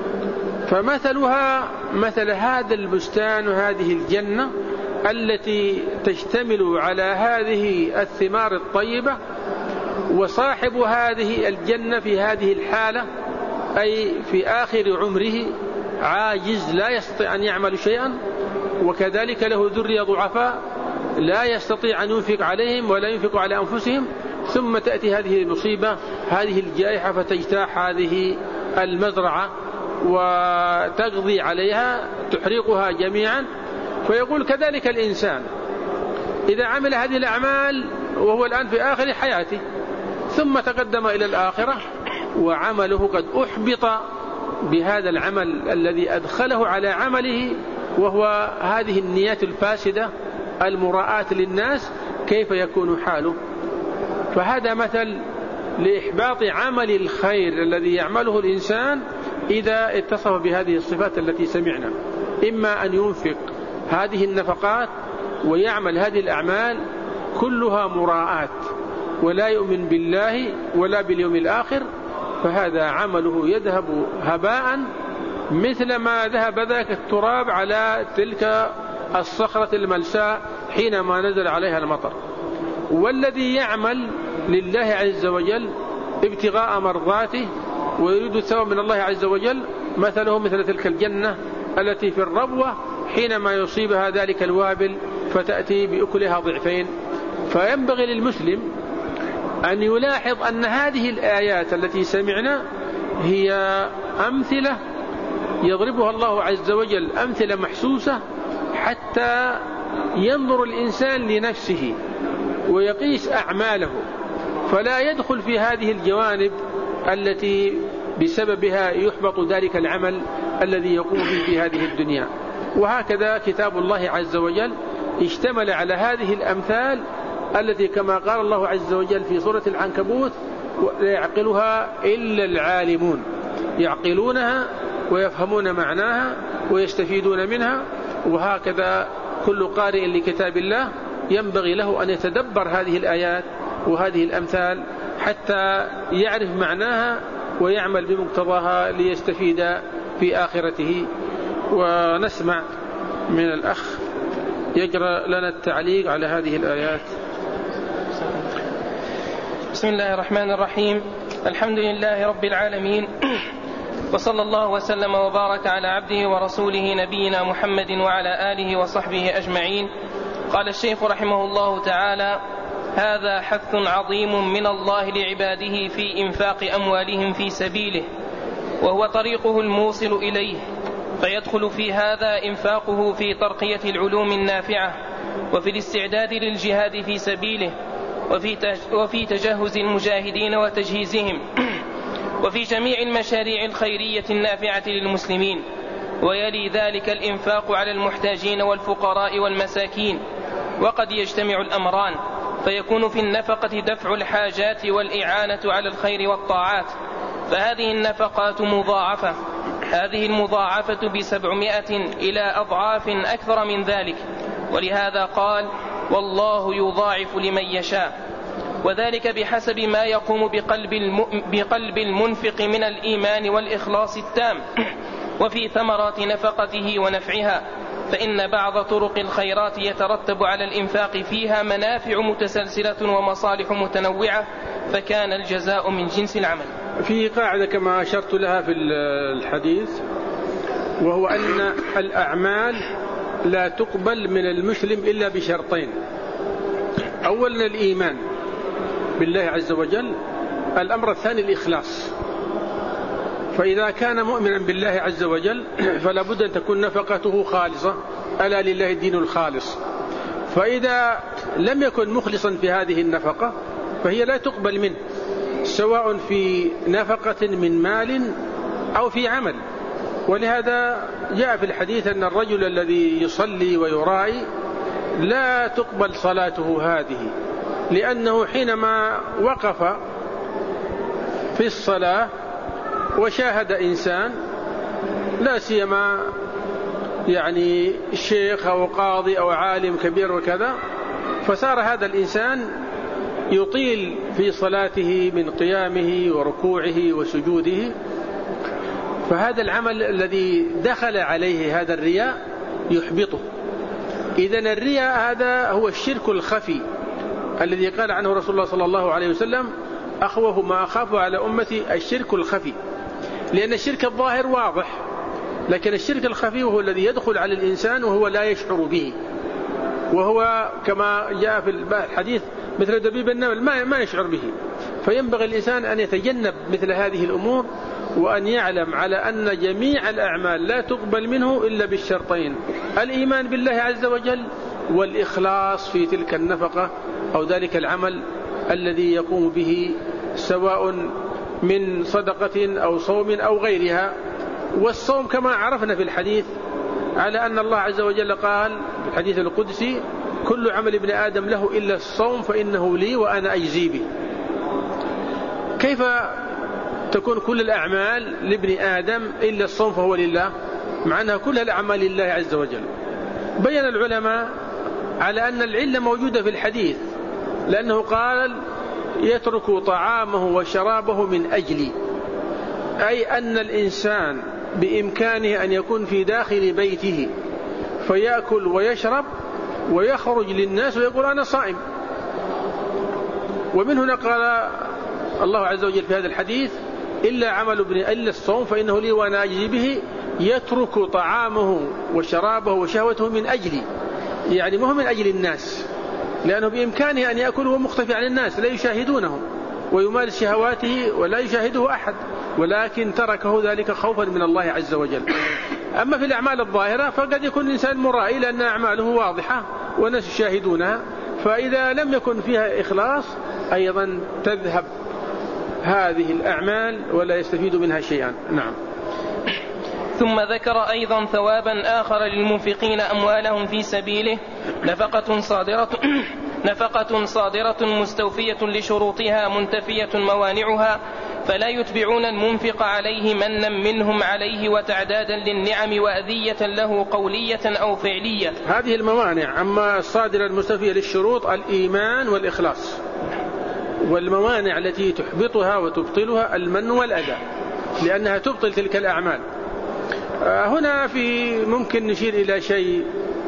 فمثلها مثل هذا البستان وهذه الجنة التي تشتمل على هذه الثمار الطيبة، وصاحب هذه الجنة في هذه الحالة أي في آخر عمره عاجز لا يستطيع أن يعمل شيئا، وكذلك له ذرية ضعفاء لا يستطيع أن ينفق عليهم ولا ينفق على أنفسهم، ثم تأتي هذه المصيبة هذه الجائحة فتجتاح هذه المزرعة وتقضي عليها تحرقها جميعا. فيقول كذلك الإنسان إذا عمل هذه الأعمال وهو الآن في آخر حياته ثم تقدم إلى الآخرة وعمله قد أحبط بهذا العمل الذي أدخله على عمله، وهو هذه النيات الفاسدة المراءة للناس، كيف يكون حاله؟ فهذا مثل لإحباط عمل الخير الذي يعمله الإنسان إذا اتصف بهذه الصفات التي سمعنا، إما أن ينفق هذه النفقات ويعمل هذه الأعمال كلها مراءات ولا يؤمن بالله ولا باليوم الآخر، فهذا عمله يذهب هباء مثل ما ذهب ذاك التراب على تلك الصخرة الملساء حينما نزل عليها المطر. والذي يعمل لله عز وجل ابتغاء مرضاته ويريد الثواب من الله عز وجل مثله مثل تلك الجنة التي في الربوة حينما يصيبها ذلك الوابل فتأتي بأكلها ضعفين. فينبغي للمسلم أن يلاحظ أن هذه الآيات التي سمعنا هي أمثلة يضربها الله عز وجل، أمثلة محسوسة حتى ينظر الإنسان لنفسه ويقيس أعماله، فلا يدخل في هذه الجوانب التي بسببها يحبط ذلك العمل الذي يقوم به في هذه الدنيا. وهكذا كتاب الله عز وجل اشتمل على هذه الأمثال التي كما قال الله عز وجل في سورة العنكبوت: لا يعقلها إلا العالمون، يعقلونها ويفهمون معناها ويستفيدون منها. وهكذا كل قارئ لكتاب الله ينبغي له أن يتدبر هذه الآيات وهذه الأمثال حتى يعرف معناها ويعمل بمقتضاها ليستفيد في آخرته. ونسمع من الأخ يجرى لنا التعليق على هذه الآيات. بسم الله الرحمن الرحيم. الحمد لله رب العالمين، وصلى الله وسلم وبارك على عبده ورسوله نبينا محمد وعلى آله وصحبه أجمعين. قال الشيخ رحمه الله تعالى: هذا حث عظيم من الله لعباده في إنفاق أموالهم في سبيله، وهو طريقه الموصل إليه، فيدخل في هذا إنفاقه في ترقية العلوم النافعة، وفي الاستعداد للجهاد في سبيله، وفي تجهز المجاهدين وتجهيزهم، وفي جميع المشاريع الخيرية النافعة للمسلمين. ويلي ذلك الإنفاق على المحتاجين والفقراء والمساكين. وقد يجتمع الأمران، فيكون في النفقة دفع الحاجات والإعانة على الخير والطاعات، فهذه النفقات مضاعفة، هذه المضاعفة ب700 إلى أضعاف أكثر من ذلك. ولهذا قال: والله يضاعف لمن يشاء. وذلك بحسب ما يقوم بقلب المنفق من الإيمان والإخلاص التام، وفي ثمرات نفقته ونفعها، فإن بعض طرق الخيرات يترتب على الإنفاق فيها منافع متسلسلة ومصالح متنوعة، فكان الجزاء من جنس العمل. في قاعدة كما أشرت لها في الحديث، وهو أن الأعمال لا تقبل من المسلم إلا بشرطين: أولا الإيمان بالله عز وجل، الأمر الثاني الإخلاص. فإذا كان مؤمنا بالله عز وجل فلا بد أن تكون نفقته خالصة، ألا لله الدين الخالص. فإذا لم يكن مخلصا في هذه النفقة فهي لا تقبل منه، سواء في نفقة من مال أو في عمل. ولهذا جاء في الحديث أن الرجل الذي يصلي ويراعي لا تقبل صلاته هذه، لأنه حينما وقف في الصلاة وشاهد إنسان، لا سيما يعني الشيخ أو قاضي أو عالم كبير وكذا، فصار هذا الإنسان يطيل في صلاته من قيامه وركوعه وسجوده، فهذا العمل الذي دخل عليه هذا الرياء يحبطه. إذن الرياء هذا هو الشرك الخفي الذي قال عنه رسول الله صلى الله عليه وسلم: أخوف ما أخاف على أمتي الشرك الخفي. لأن الشرك الظاهر واضح، لكن الشرك الخفي هو الذي يدخل على الإنسان وهو لا يشعر به، وهو كما جاء في الحديث مثل دبيب النمل ما يشعر به. فينبغي الإنسان أن يتجنب مثل هذه الأمور وأن يعلم على أن جميع الأعمال لا تقبل منه إلا بالشرطين: الإيمان بالله عز وجل والإخلاص في تلك النفقة أو ذلك العمل الذي يقوم به، سواء من صدقة أو صوم أو غيرها. والصوم كما عرفنا في الحديث على أن الله عز وجل قال في الحديث القدسي: كل عمل ابن آدم له إلا الصوم فإنه لي وأنا أجزي به. كيف تكون كل الأعمال لابن آدم إلا الصوم فهو لله، مع أنها كل الأعمال لله عز وجل؟ بين العلماء على أن العلة موجودة في الحديث، لأنه قال: يترك طعامه وشرابه من أجلي، أي أن الإنسان بإمكانه أن يكون في داخل بيته فيأكل ويشرب ويخرج للناس ويقول أنا صائم. ومن هنا قال الله عز وجل في هذا الحديث: إلا الصوم فإنه لي وأنا أجزي به، يترك طعامه وشرابه وشهوته من أجلي، يعني مو من أجل الناس، لأنه بإمكانه أن يأكل وهو مختفي عن الناس لا يشاهدونه ويمارس شهواته ولا يشاهده أحد، ولكن تركه ذلك خوفا من الله عز وجل. أما في الأعمال الظاهرة فقد يكون الإنسان مرائي لأن أعماله واضحة والناس يشاهدونها، فإذا لم يكن فيها إخلاص أيضا تذهب هذه الأعمال ولا يستفيد منها شيئا. نعم. ثم ذكر أيضا ثوابا آخر للمنفقين أموالهم في سبيله: نفقة صادرة مستوفية لشروطها منتفية موانعها، فلا يتبعون المنفق عليه منا منهم عليه وتعدادا للنعم وأذية له قولية أو فعلية. هذه الموانع. أما الصادرة المستوفية للشروط الإيمان والإخلاص، والموانع التي تحبطها وتبطلها المن والأذى، لأنها تبطل تلك الأعمال. هنا ممكن نشير إلى شيء: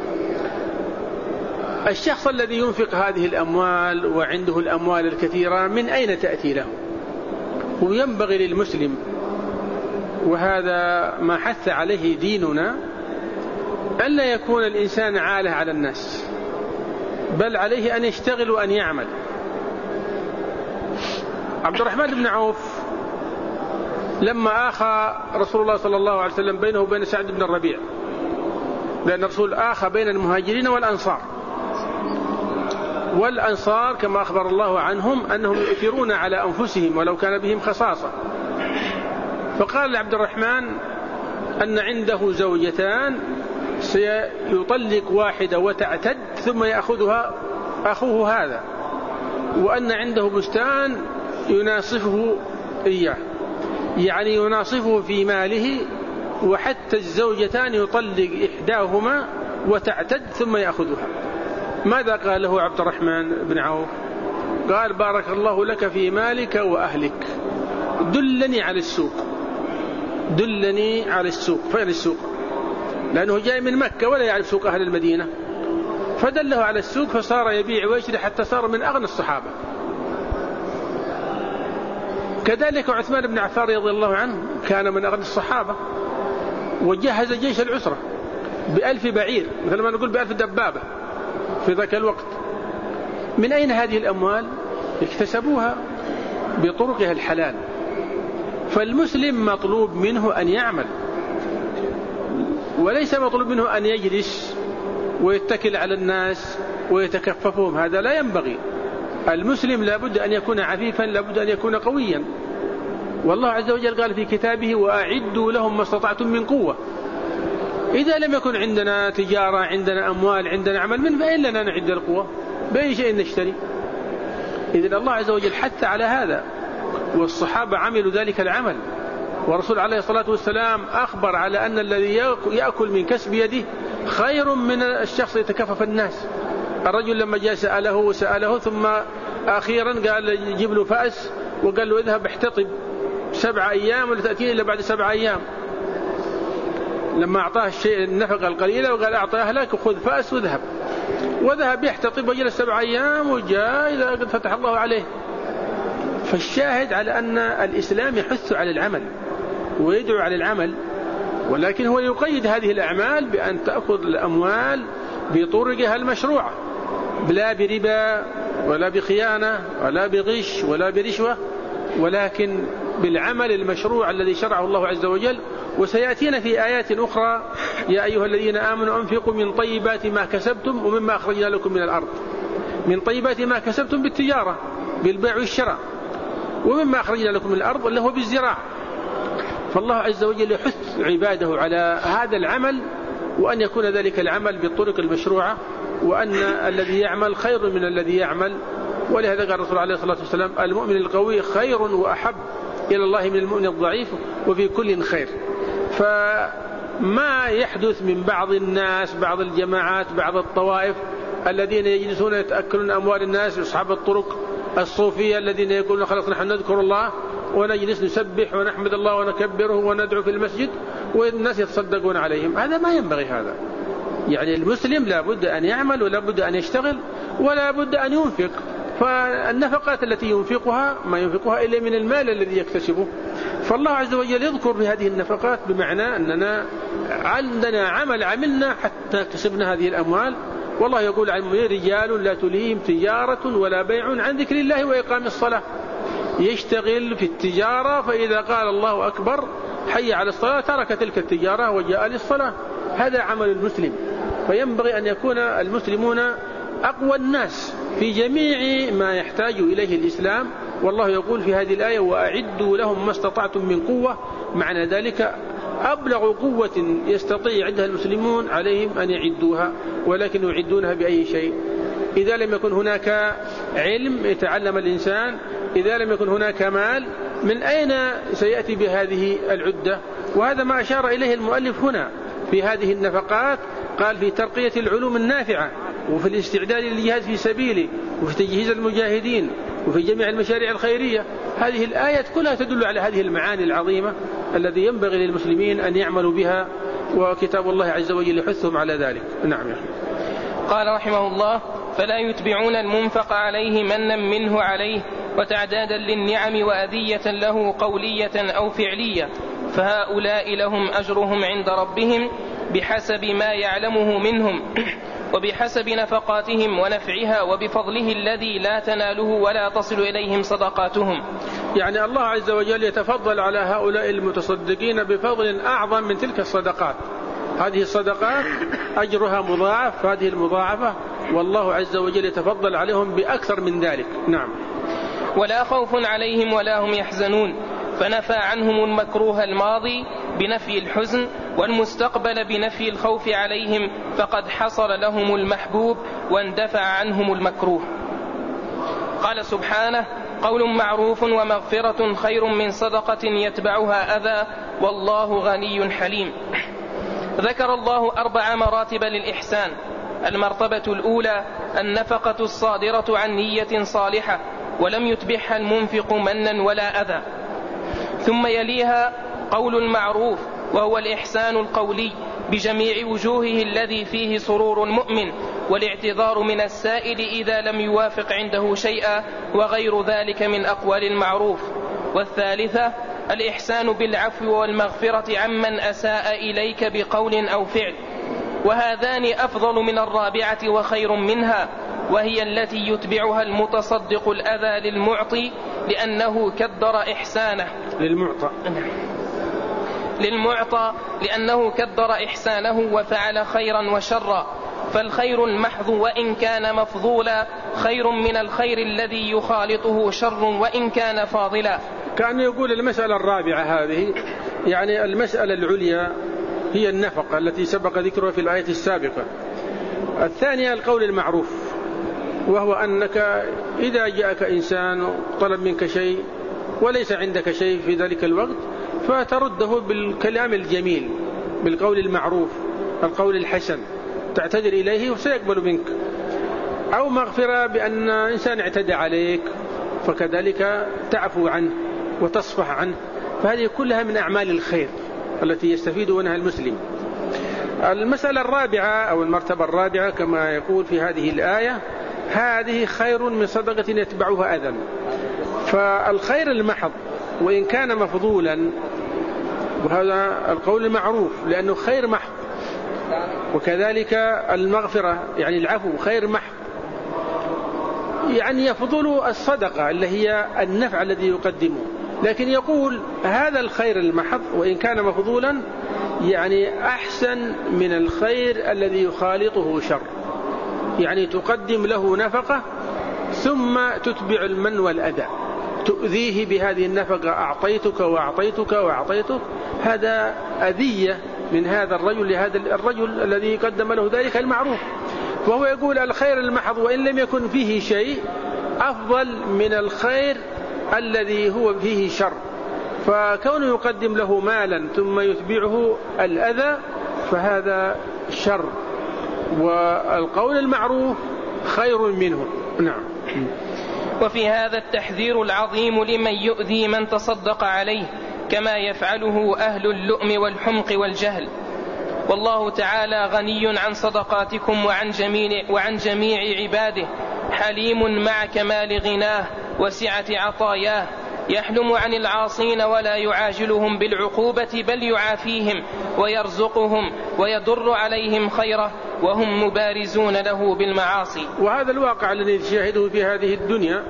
الشخص الذي ينفق هذه الأموال وعنده الأموال الكثيرة من أين تأتي له؟ وينبغي للمسلم، وهذا ما حث عليه ديننا، ألا يكون الإنسان عالة على الناس، بل عليه أن يشتغل وأن يعمل. عبد الرحمن بن عوف لما آخى رسول الله صلى الله عليه وسلم بينه وبين سعد بن الربيع، لأن الرسول آخى بين المهاجرين والأنصار، والأنصار كما أخبر الله عنهم أنهم يؤثرون على أنفسهم ولو كان بهم خصاصة. فقال لعبد الرحمن أن عنده زوجتان سيطلق واحدة وتعتد ثم يأخذها أخوه هذا، وأن عنده بستان يناصفه إياه، يعني يناصفه في ماله، وحتى الزوجتان يطلق إحداهما وتعتد ثم يأخذها. ماذا قال له عبد الرحمن بن عوف؟ قال: بارك الله لك في مالك وأهلك، دلني على السوق. دلني على السوق. فين السوق؟ لأنه جاي من مكة ولا يعرف سوق أهل المدينة، فدله على السوق فصار يبيع ويشتري حتى صار من أغنى الصحابة. كذلك عثمان بن عفان رضي الله عنه كان من أغنى الصحابة، وجهز جيش العسرة ب1000 بعير، مثل ما نقول ب1000 دبابة في ذاك الوقت. من أين هذه الأموال؟ اكتسبوها بطرقها الحلال. فالمسلم مطلوب منه أن يعمل، وليس مطلوب منه أن يجلس ويتكل على الناس ويتكففهم، هذا لا ينبغي. المسلم لابد أن يكون عفيفا، لابد أن يكون قويا. والله عز وجل قال في كتابه: وأعدوا لهم ما استطعتم من قوة. إذا لم يكن عندنا تجارة، عندنا أموال، عندنا عمل، من فإن لنا نعد القوة؟ بأي شيء نشتري؟ إذن الله عز وجل حث على هذا، والصحابة عملوا ذلك العمل، ورسول عليه الصلاة والسلام أخبر على أن الذي يأكل من كسب يده خير من الشخص يتكفف الناس. الرجل لما جاء سأله ثم أخيرا قال جيب له فأس، وقال له اذهب احتطب 7 أيام ولا تأتيني إلا بعد 7 أيام. لما أعطاه الشيء النفقة القليلة وقال أعطى أهلك وخذ فأس وذهب يحتطب وجلس 7 أيام، وجاء إذا قد فتح الله عليه. فالشاهد على أن الإسلام يحث على العمل ويدعو على العمل، ولكن هو يقيد هذه الأعمال بأن تأخذ الأموال بطرقها المشروعة، لا بربا ولا بخيانة ولا بغش ولا برشوة، ولكن بالعمل المشروع الذي شرعه الله عز وجل. وسيأتينا في آيات أخرى: يا أيها الذين آمنوا أنفقوا من طيبات ما كسبتم ومما أخرجنا لكم من الأرض. من طيبات ما كسبتم بالتجارة بالبيع والشراء، ومما أخرجنا لكم من الأرض اللي هو بالزراعة. فالله عز وجل يحث عباده على هذا العمل، وأن يكون ذلك العمل بالطرق المشروعة، وأن الذي يعمل خير من الذي يعمل. ولهذا قال الرسول عليه الصلاة والسلام: المؤمن القوي خير وأحب إلى الله من المؤمن الضعيف وفي كل خير. فما يحدث من بعض الناس، بعض الجماعات، بعض الطوائف الذين يجلسون يتأكلون أموال الناس، أصحاب الطرق الصوفية الذين يقولون: خلاص نحن نذكر الله ونجلس نسبح ونحمد الله ونكبره وندعو في المسجد والناس يتصدقون عليهم. هذا ما ينبغي. هذا يعني المسلم لا بد أن يعمل ولا بد أن يشتغل ولا بد أن ينفق. فالنفقات التي ينفقها ما ينفقها إلا من المال الذي يكتسبه. فالله عز وجل يذكر بهذه النفقات بمعنى أننا عندنا عمل عملنا حتى كسبنا هذه الأموال. والله يقول عن رجال لا تلهيهم تجارة ولا بيع عن ذكر الله وإقام الصلاة. يشتغل في التجارة، فإذا قال الله أكبر حي على الصلاة ترك تلك التجارة وجاء للصلاة. هذا عمل المسلم. فينبغي أن يكون المسلمون أقوى الناس في جميع ما يحتاج إليه الإسلام. والله يقول في هذه الآية: وأعدوا لهم ما استطعتم من قوة. معنى ذلك أبلغ قوة يستطيع عندها المسلمون عليهم أن يعدوها، ولكن يعدونها بأي شيء؟ إذا لم يكن هناك علم يتعلم الإنسان، إذا لم يكن هناك مال، من أين سيأتي بهذه العدة؟ وهذا ما أشار إليه المؤلف هنا في هذه النفقات. قال: في ترقية العلوم النافعة، وفي الاستعداد للجهاد في سبيله، وفي تجهيز المجاهدين، وفي جميع المشاريع الخيرية. هذه الآيات كلها تدل على هذه المعاني العظيمة الذي ينبغي للمسلمين أن يعملوا بها، وكتاب الله عز وجل يحثهم على ذلك. نعم يا أخي. قال رحمه الله: فلا يتبعون المنفق عليه منا منه عليه وتعدادا للنعم وأذية له قولية أو فعلية، فهؤلاء لهم أجرهم عند ربهم بحسب ما يعلمه منهم وبحسب نفقاتهم ونفعها وبفضله الذي لا تناله ولا تصل إليهم صدقاتهم. يعني الله عز وجل يتفضل على هؤلاء المتصدقين بفضل أعظم من تلك الصدقات. هذه الصدقات أجرها مضاعف، هذه المضاعفة، والله عز وجل يتفضل عليهم بأكثر من ذلك. نعم. ولا خوف عليهم ولا هم يحزنون، فنفى عنهم المكروه الماضي بنفي الحزن والمستقبل بنفي الخوف عليهم، فقد حصل لهم المحبوب واندفع عنهم المكروه. قال سبحانه: قول معروف ومغفرة خير من صدقة يتبعها أذى والله غني حليم. ذكر الله 4 مراتب للإحسان. المرتبة الأولى النفقة الصادرة عن نية صالحة ولم يتبعها المنفق منا ولا أذى. ثم يليها قول المعروف، وهو الإحسان القولي بجميع وجوهه الذي فيه سرور المؤمن والاعتذار من السائل إذا لم يوافق عنده شيئا وغير ذلك من أقوال المعروف. والثالثة الإحسان بالعفو والمغفرة عمن أساء إليك بقول أو فعل، وهذان أفضل من الرابعة وخير منها، وهي التي يتبعها المتصدق الأذى للمعطي لأنه كدر إحسانه للمعطى لأنه كدر إحسانه وفعل خيرا وشرا. فالخير المحض وإن كان مفضولا خير من الخير الذي يخالطه شر وإن كان فاضلا. كان يقول المسألة الرابعة هذه، يعني المسألة العليا هي النفقة التي سبق ذكرها في الآية السابقة. الثانية القول المعروف، وهو أنك إذا جاءك إنسان طلب منك شيء وليس عندك شيء في ذلك الوقت فترده بالكلام الجميل، بالقول المعروف، القول الحسن، تعتذر إليه وسيقبل منك. أو مغفرة بأن إنسان اعتدى عليك فكذلك تعفو عنه وتصفح عنه. فهذه كلها من أعمال الخير التي يستفيد منها المسلم. المسألة الرابعة أو المرتبة الرابعة كما يقول في هذه الآية: هذه خير من صدقة يتبعها أذى. فالخير المحض وإن كان مفضولا، وهذا القول المعروف لأنه خير محض، وكذلك المغفرة يعني العفو خير محض، يعني يفضل الصدقة اللي هي النفع الذي يقدمه. لكن يقول هذا الخير المحض وإن كان مفضولا يعني أحسن من الخير الذي يخالطه شر، يعني تقدم له نفقة ثم تتبع المن والأذى، تؤذيه بهذه النفقة، أعطيتك وأعطيتك وأعطيتك، هذا أذية من هذا الرجل لهذا الرجل الذي قدم له ذلك المعروف. فهو يقول الخير المحض وإن لم يكن فيه شيء أفضل من الخير الذي هو فيه شر، فكونه يقدم له مالا ثم يتبعه الأذى فهذا شر، والقول المعروف خير منه. نعم. وفي هذا التحذير العظيم لمن يؤذي من تصدق عليه كما يفعله أهل اللؤم والحمق والجهل. والله تعالى غني عن صدقاتكم وعن جميع عباده، حليم مع كمال غناه وسعة عطاياه، يحلم عن العاصين ولا يعاجلهم بالعقوبة بل يعافيهم ويرزقهم ويضر عليهم خيره وهم مبارزون له بالمعاصي. وهذا الواقع الذي نشاهده في هذه الدنيا،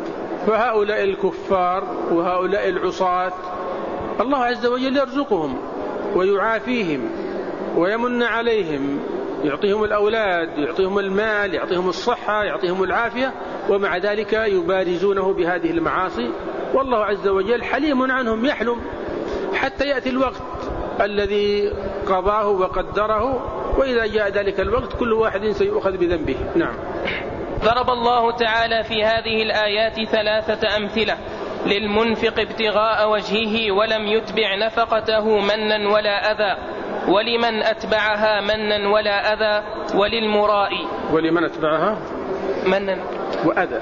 فهؤلاء الكفار وهؤلاء العصاة الله عز وجل يرزقهم ويعافيهم ويمن عليهم، يعطيهم الأولاد، يعطيهم المال، يعطيهم الصحة، يعطيهم العافية، ومع ذلك يبارزونه بهذه المعاصي، والله عز وجل حليم عنهم، يحلم حتى يأتي الوقت الذي قضاه وقدره، وإذا جاء ذلك الوقت كل واحد سيؤخذ بذنبه. نعم. ضرب الله تعالى في هذه الآيات 3 أمثلة للمنفق ابتغاء وجهه ولم يتبع نفقته منا ولا أذى، ولمن أتبعها منا ولا أذى، وللمرائي. ولمن أتبعها منا وأذى.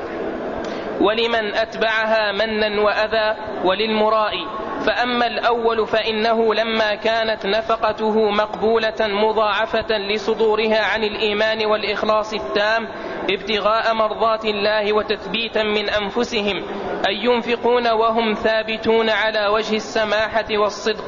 ولمن أتبعها منا وأذى وللمرائي. فأما الأول فإنه لما كانت نفقته مقبولة مضاعفة لصدورها عن الإيمان والإخلاص التام ابتغاء مرضات الله وتثبيتا من أنفسهم أن ينفقون وهم ثابتون على وجه السماحة والصدق،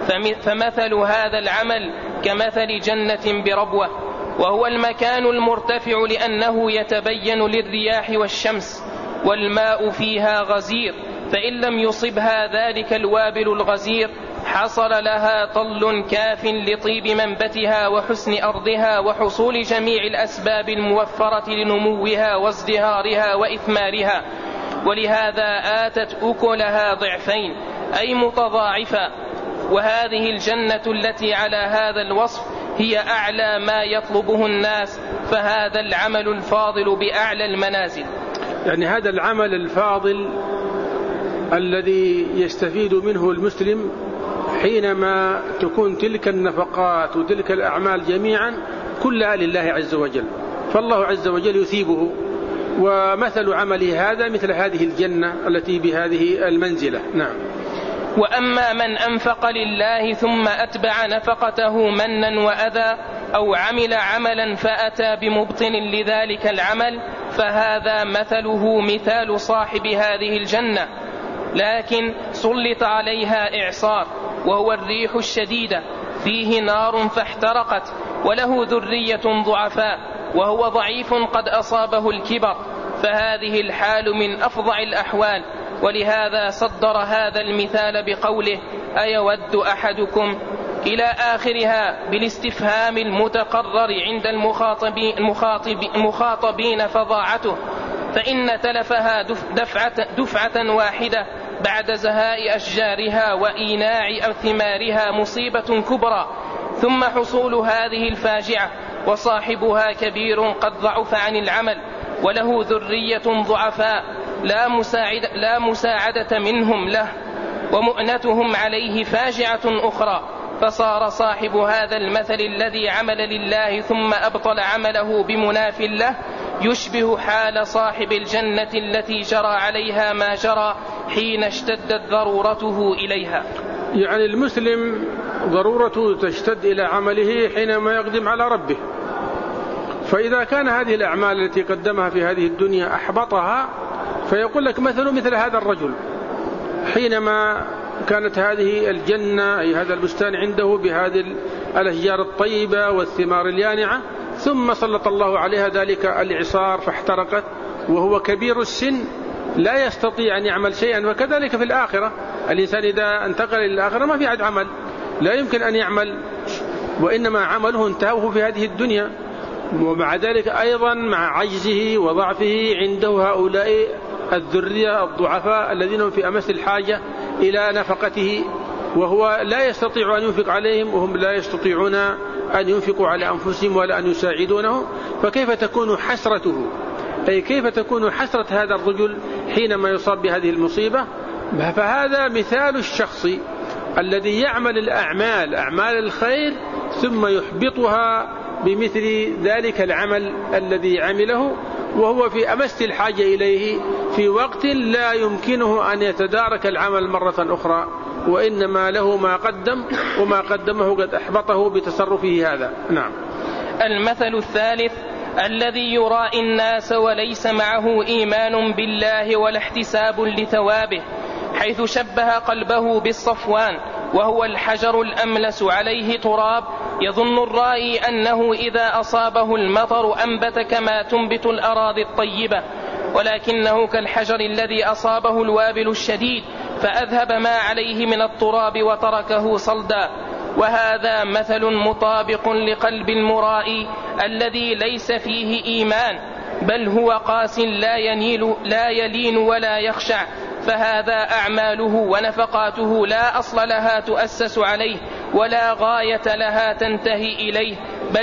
فمثل هذا العمل كمثل جنة بربوة، وهو المكان المرتفع لأنه يتبين للرياح والشمس، والماء فيها غزير، فإن لم يصبها ذلك الوابل الغزير حصل لها طل كاف لطيب منبتها وحسن أرضها وحصول جميع الأسباب الموفرة لنموها وازدهارها وإثمارها، ولهذا آتت أكلها ضعفين أي متضاعفا. وهذه الجنة التي على هذا الوصف هي أعلى ما يطلبه الناس، فهذا العمل الفاضل بأعلى المنازل. يعني هذا العمل الفاضل الذي يستفيد منه المسلم حينما تكون تلك النفقات وتلك الأعمال جميعا كلها لله عز وجل، فالله عز وجل يثيبه. ومثل عمله هذا مثل هذه الجنة التي بهذه المنزلة. نعم. وأما من أنفق لله ثم أتبع نفقته منا وأذى أو عمل عملا فأتى بمبطن لذلك العمل فهذا مثله مثال صاحب هذه الجنة، لكن سلط عليها إعصار وهو الريح الشديدة، فيه نار فاحترقت، وله ذرية ضعفاء وهو ضعيف قد أصابه الكبر، فهذه الحال من أفظع الأحوال. ولهذا صدر هذا المثال بقوله أيود أحدكم إلى آخرها بالاستفهام المتقرر عند المخاطبين فضاعته، فإن تلفها دفعة واحدة بعد زهاء أشجارها وإيناع ثمارها مصيبة كبرى، ثم حصول هذه الفاجعة وصاحبها كبير قد ضعف عن العمل وله ذرية ضعفاء لا مساعدة منهم له، ومؤنتهم عليه فاجعة أخرى، فصار صاحب هذا المثل الذي عمل لله ثم أبطل عمله بمناف له يشبه حال صاحب الجنة التي جرى عليها ما جرى حين اشتدت ضرورته إليها. يعني المسلم ضرورته تشتد إلى عمله حينما يقدم على ربه، فإذا كان هذه الأعمال التي قدمها في هذه الدنيا أحبطها، فيقول لك مثل هذا الرجل حينما كانت هذه الجنة أي هذا البستان عنده بهذه الأشجار الطيبة والثمار اليانعة، ثم سلط الله عليها ذلك الإعصار فاحترقت وهو كبير السن لا يستطيع أن يعمل شيئا. فكذلك في الآخرة، الإنسان إذا انتقل إلى الآخرة ما في عد عمل، لا يمكن أن يعمل، وإنما عمله انتهوه في هذه الدنيا. ومع ذلك أيضا مع عجزه وضعفه عنده هؤلاء الذرية الضعفاء الذين هم في أمس الحاجة إلى نفقته، وهو لا يستطيع أن ينفق عليهم وهم لا يستطيعون أن ينفقوا على أنفسهم ولا أن يساعدونه. فكيف تكون حسرته، أي كيف تكون حسرة هذا الرجل حينما يصاب بهذه المصيبة؟ فهذا مثال الشخص الذي يعمل الأعمال، أعمال الخير، ثم يحبطها بمثل ذلك العمل الذي عمله وهو في أمس الحاجة إليه في وقت لا يمكنه أن يتدارك العمل مرة أخرى، وإنما له ما قدم، وما قدمه قد أحبطه بتصرفه هذا. نعم. المثل الثالث الذي يرائي الناس وليس معه إيمان بالله ولا احتساب لثوابه، حيث شبه قلبه بالصفوان وهو الحجر الأملس عليه تراب، يظن الرائي أنه إذا أصابه المطر أنبت كما تنبت الأراضي الطيبة، ولكنه كالحجر الذي أصابه الوابل الشديد فأذهب ما عليه من التراب وتركه صلدا. وهذا مثل مطابق لقلب المرائي الذي ليس فيه إيمان، بل هو قاس لا يلين ولا يخشع، فهذا أعماله ونفقاته لا أصل لها تؤسس عليه ولا غاية لها تنتهي إليه،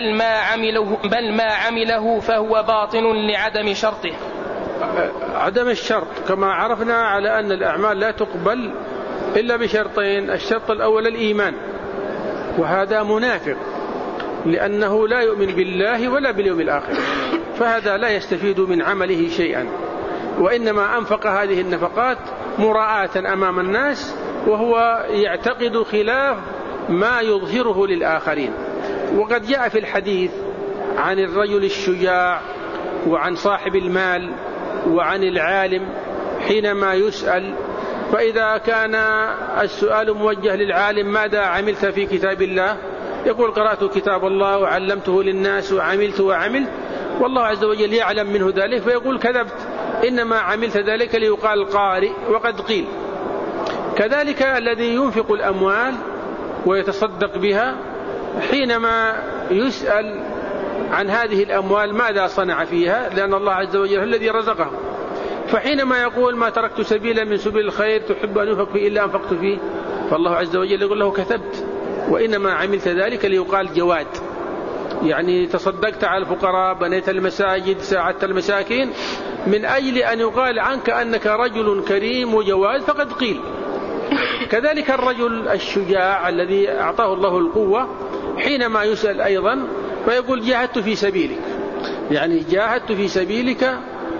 بل ما عمله فهو باطل لعدم شرطه. عدم الشرط كما عرفنا على أن الأعمال لا تقبل إلا بشرطين: الشرط الأول الإيمان، وهذا منافق لأنه لا يؤمن بالله ولا باليوم الآخر، فهذا لا يستفيد من عمله شيئا، وإنما أنفق هذه النفقات مراءة أمام الناس، وهو يعتقد خلاف ما يظهره للآخرين. وقد جاء في الحديث عن الرجل الشجاع وعن صاحب المال وعن العالم حينما يسأل، فإذا كان السؤال موجه للعالم: ماذا عملت في كتاب الله؟ يقول: قرأت كتاب الله وعلمته للناس وعملت، والله عز وجل يعلم منه ذلك، فيقول: كذبت، إنما عملت ذلك ليقال قارئ وقد قيل. كذلك الذي ينفق الأموال ويتصدق بها حينما يسأل عن هذه الأموال ماذا صنع فيها، لأن الله عز وجل الذي رزقه، فحينما يقول: ما تركت سبيلا من سبيل الخير تحب أن ينفق فيه إلا أنفقت فيه، فالله عز وجل يقول له: كذبت، وإنما عملت ذلك ليقال جواد، يعني تصدقت على الفقراء، بنيت المساجد، ساعدت المساكين، من أجل أن يقال عنك أنك رجل كريم وجواد، فقد قيل. كذلك الرجل الشجاع الذي أعطاه الله القوة حينما يسأل أيضا فيقول: جاهدت في سبيلك، يعني جاهدت في سبيلك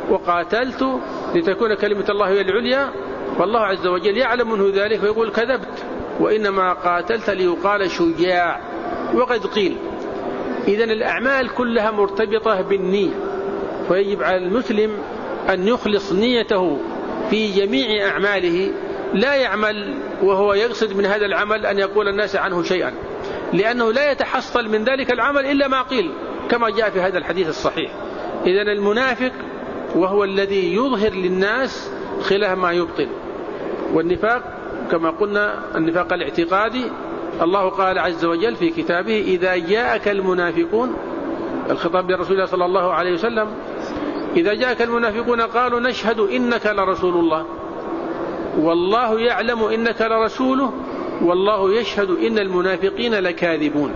وقاتلت لتكون كلمة الله هي العليا، والله عز وجل يعلم منه ذلك، فيقول: كذبت، وإنما قاتلت ليقال شجاع وقد قيل. إذن الأعمال كلها مرتبطة بالنية، فيجب على المسلم أن يخلص نيته في جميع أعماله، لا يعمل وهو يقصد من هذا العمل أن يقول الناس عنه شيئا، لأنه لا يتحصل من ذلك العمل إلا ما قيل، كما جاء في هذا الحديث الصحيح. إذن المنافق وهو الذي يظهر للناس خلاف ما يبطل. والنفاق كما قلنا النفاق الاعتقادي، الله قال عز وجل في كتابه: إذا جاءك المنافقون، الخطاب لرسول الله صلى الله عليه وسلم: إذا جاءك المنافقون قالوا نشهد إنك لرسول الله والله يعلم إنك لرسوله والله يشهد إن المنافقين لكاذبون.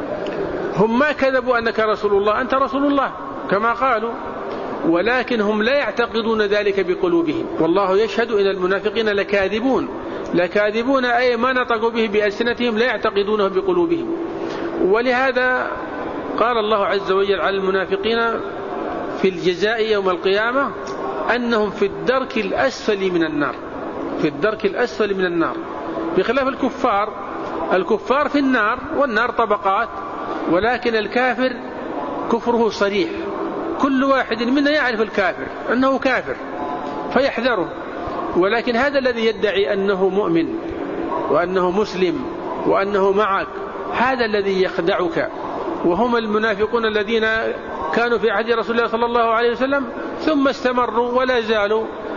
هم ما كذبوا أنك رسول الله، أنت رسول الله كما قالوا، ولكن هم لا يعتقدون ذلك بقلوبهم، والله يشهد إن المنافقين لكاذبون. لكاذبون أي ما نطقوا به بألسنتهم، لا يعتقدونه بقلوبهم. ولهذا قال الله عز وجل على المنافقين في الجزاء يوم القيامة أنهم في الدرك الأسفل من النار، في الدرك الأسفل من النار، بخلاف الكفار. الكفار في النار، والنار طبقات، ولكن الكافر كفره صريح، كل واحد منا يعرف الكافر أنه كافر فيحذره. ولكن هذا الذي يدعي أنه مؤمن وأنه مسلم وأنه معك، هذا الذي يخدعك. وهم المنافقون الذين كانوا في عهد رسول الله صلى الله عليه وسلم ثم استمروا ولا زالوا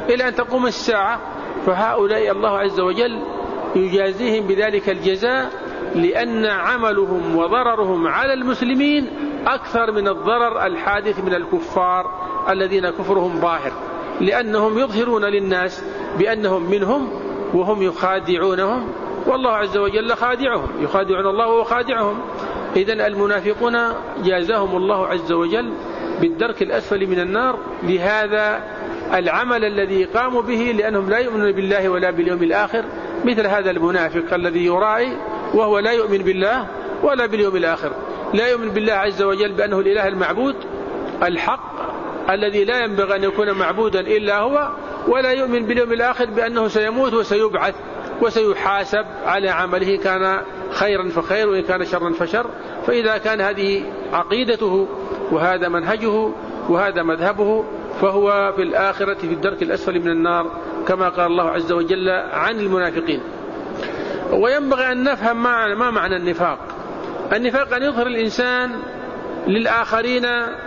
إلى أن تقوم الساعة، فهؤلاء الله عز وجل يجازيهم بذلك الجزاء، لأن عملهم وضررهم على المسلمين أكثر من الضرر الحادث من الكفار الذين كفرهم ظاهر، لأنهم يظهرون للناس بأنهم منهم وهم يخادعونهم، والله عز وجل خادعهم، يخادعون الله وهو خادعهم. إذن المنافقون جازاهم الله عز وجل بالدرك الأسفل من النار لهذا العمل الذي قاموا به، لأنهم لا يؤمنون بالله ولا باليوم الآخر، مثل هذا المنافق الذي يرائي وهو لا يؤمن بالله ولا باليوم الآخر، لا يؤمن بالله عز وجل بأنه الإله المعبود الحق الذي لا ينبغي أن يكون معبودا إلا هو، ولا يؤمن باليوم الآخر بأنه سيموت وسيبعث وسيحاسب على عمله، كان خيرا فخير وإن كان شرا فشر. فإذا كان هذه عقيدته وهذا منهجه وهذا مذهبه، فهو في الآخرة في الدرك الأسفل من النار، كما قال الله عز وجل عن المنافقين. وينبغي أن نفهم ما معنى النفاق. النفاق أن يظهر الإنسان للآخرين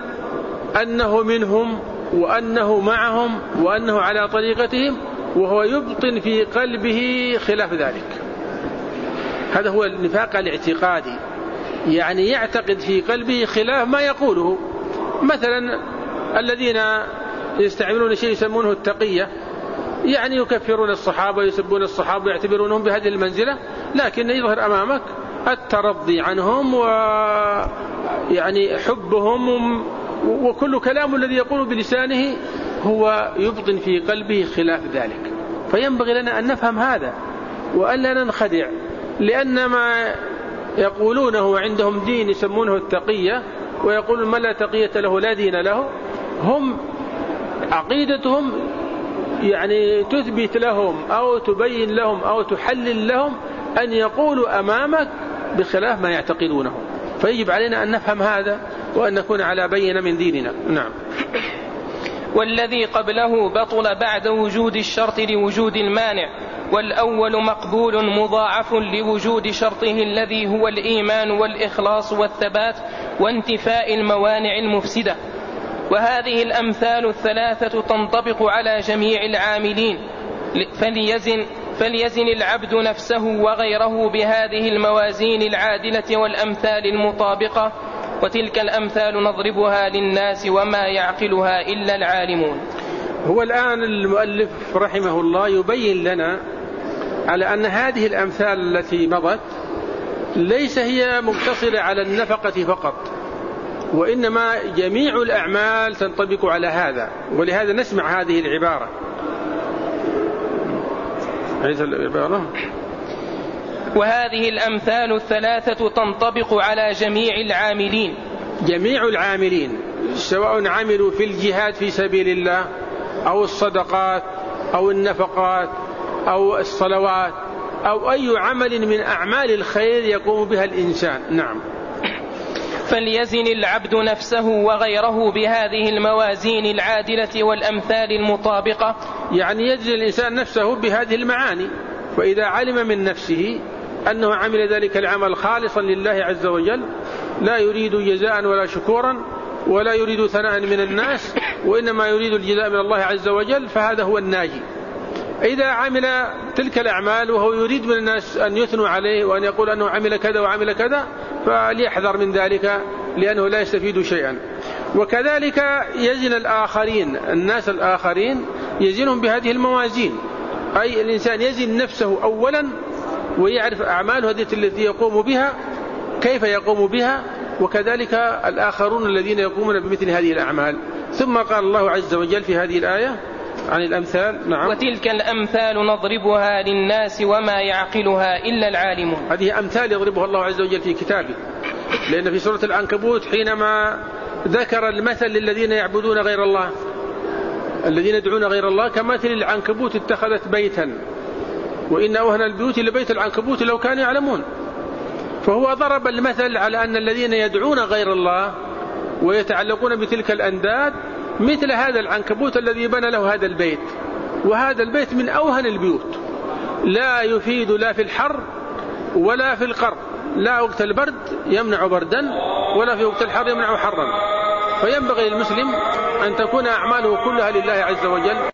أنه منهم وأنه معهم وأنه على طريقتهم، وهو يبطن في قلبه خلاف ذلك. هذا هو النفاق الاعتقادي، يعني يعتقد في قلبه خلاف ما يقوله. مثلا الذين يستعملون شيء يسمونه التقية، يعني يكفرون الصحابة ويسبون الصحابة ويعتبرونهم بهذه المنزلة، لكن يظهر أمامك الترضي عنهم ويعني حبهم، وكل كلام الذي يقول بلسانه هو يبطن في قلبه خلاف ذلك. فينبغي لنا أن نفهم هذا وألا ننخدع، لأن ما يقولونه عندهم دين يسمونه التقية، ويقولون من لا تقية له لا دين له، هم عقيدتهم يعني تثبت لهم أو تبين لهم أو تحلل لهم أن يقولوا أمامك بخلاف ما يعتقدونه. فيجب علينا أن نفهم هذا وأن نكون على بينة من ديننا. نعم. والذي قبله بطل بعد وجود الشرط لوجود المانع، والأول مقبول مضاعف لوجود شرطه الذي هو الإيمان والإخلاص والثبات وانتفاء الموانع المفسدة. وهذه الأمثال الثلاثة تنطبق على جميع العاملين، فليزن العبد نفسه وغيره بهذه الموازين العادلة والأمثال المطابقة، وتلك الأمثال نضربها للناس وما يعقلها إلا العالمون. هو الآن المؤلف رحمه الله يبين لنا على أن هذه الأمثال التي مضت ليس هي مقتصرة على النفقة فقط، وإنما جميع الأعمال تنطبق على هذا، ولهذا نسمع هذه العبارة. وهذه الأمثال الثلاثة تنطبق على جميع العاملين. جميع العاملين سواء عملوا في الجهاد في سبيل الله أو الصدقات أو النفقات أو الصلوات أو أي عمل من أعمال الخير يقوم بها الإنسان. نعم. فليزن العبد نفسه وغيره بهذه الموازين العادلة والأمثال المطابقة، يعني يجزي الإنسان نفسه بهذه المعاني، فإذا علم من نفسه أنه عمل ذلك العمل خالصا لله عز وجل، لا يريد جزاء ولا شكورا ولا يريد ثناء من الناس، وإنما يريد الجزاء من الله عز وجل، فهذا هو الناجي. إذا عمل تلك الأعمال وهو يريد من الناس أن يثنوا عليه وأن يقول أنه عمل كذا وعمل كذا، فليحذر من ذلك، لأنه لا يستفيد شيئا. وكذلك يزن الآخرين، الناس الآخرين يزنهم بهذه الموازين، أي الإنسان يزن نفسه أولا ويعرف أعماله التي يقوم بها كيف يقوم بها، وكذلك الآخرون الذين يقومون بمثل هذه الأعمال. ثم قال الله عز وجل في هذه الآية عن الأمثال. نعم. وتلك الأمثال نضربها للناس وما يعقلها إلا العالمون. هذه أمثال يضربها الله عز وجل في كتابه، لأن في سورة العنكبوت حينما ذكر المثل للذين يعبدون غير الله، الذين يدعون غير الله كمثل العنكبوت اتخذت بيتا وإن أوهن البيوت لبيت العنكبوت لو كانوا يعلمون. فهو ضرب المثل على أن الذين يدعون غير الله ويتعلقون بتلك الأنداد مثل هذا العنكبوت الذي بنى له هذا البيت، وهذا البيت من أوهن البيوت، لا يفيد لا في الحر ولا في القر، لا وقت البرد يمنع بردا ولا في وقت الحر يمنع حرا. فينبغي للمسلم أن تكون أعماله كلها لله عز وجل.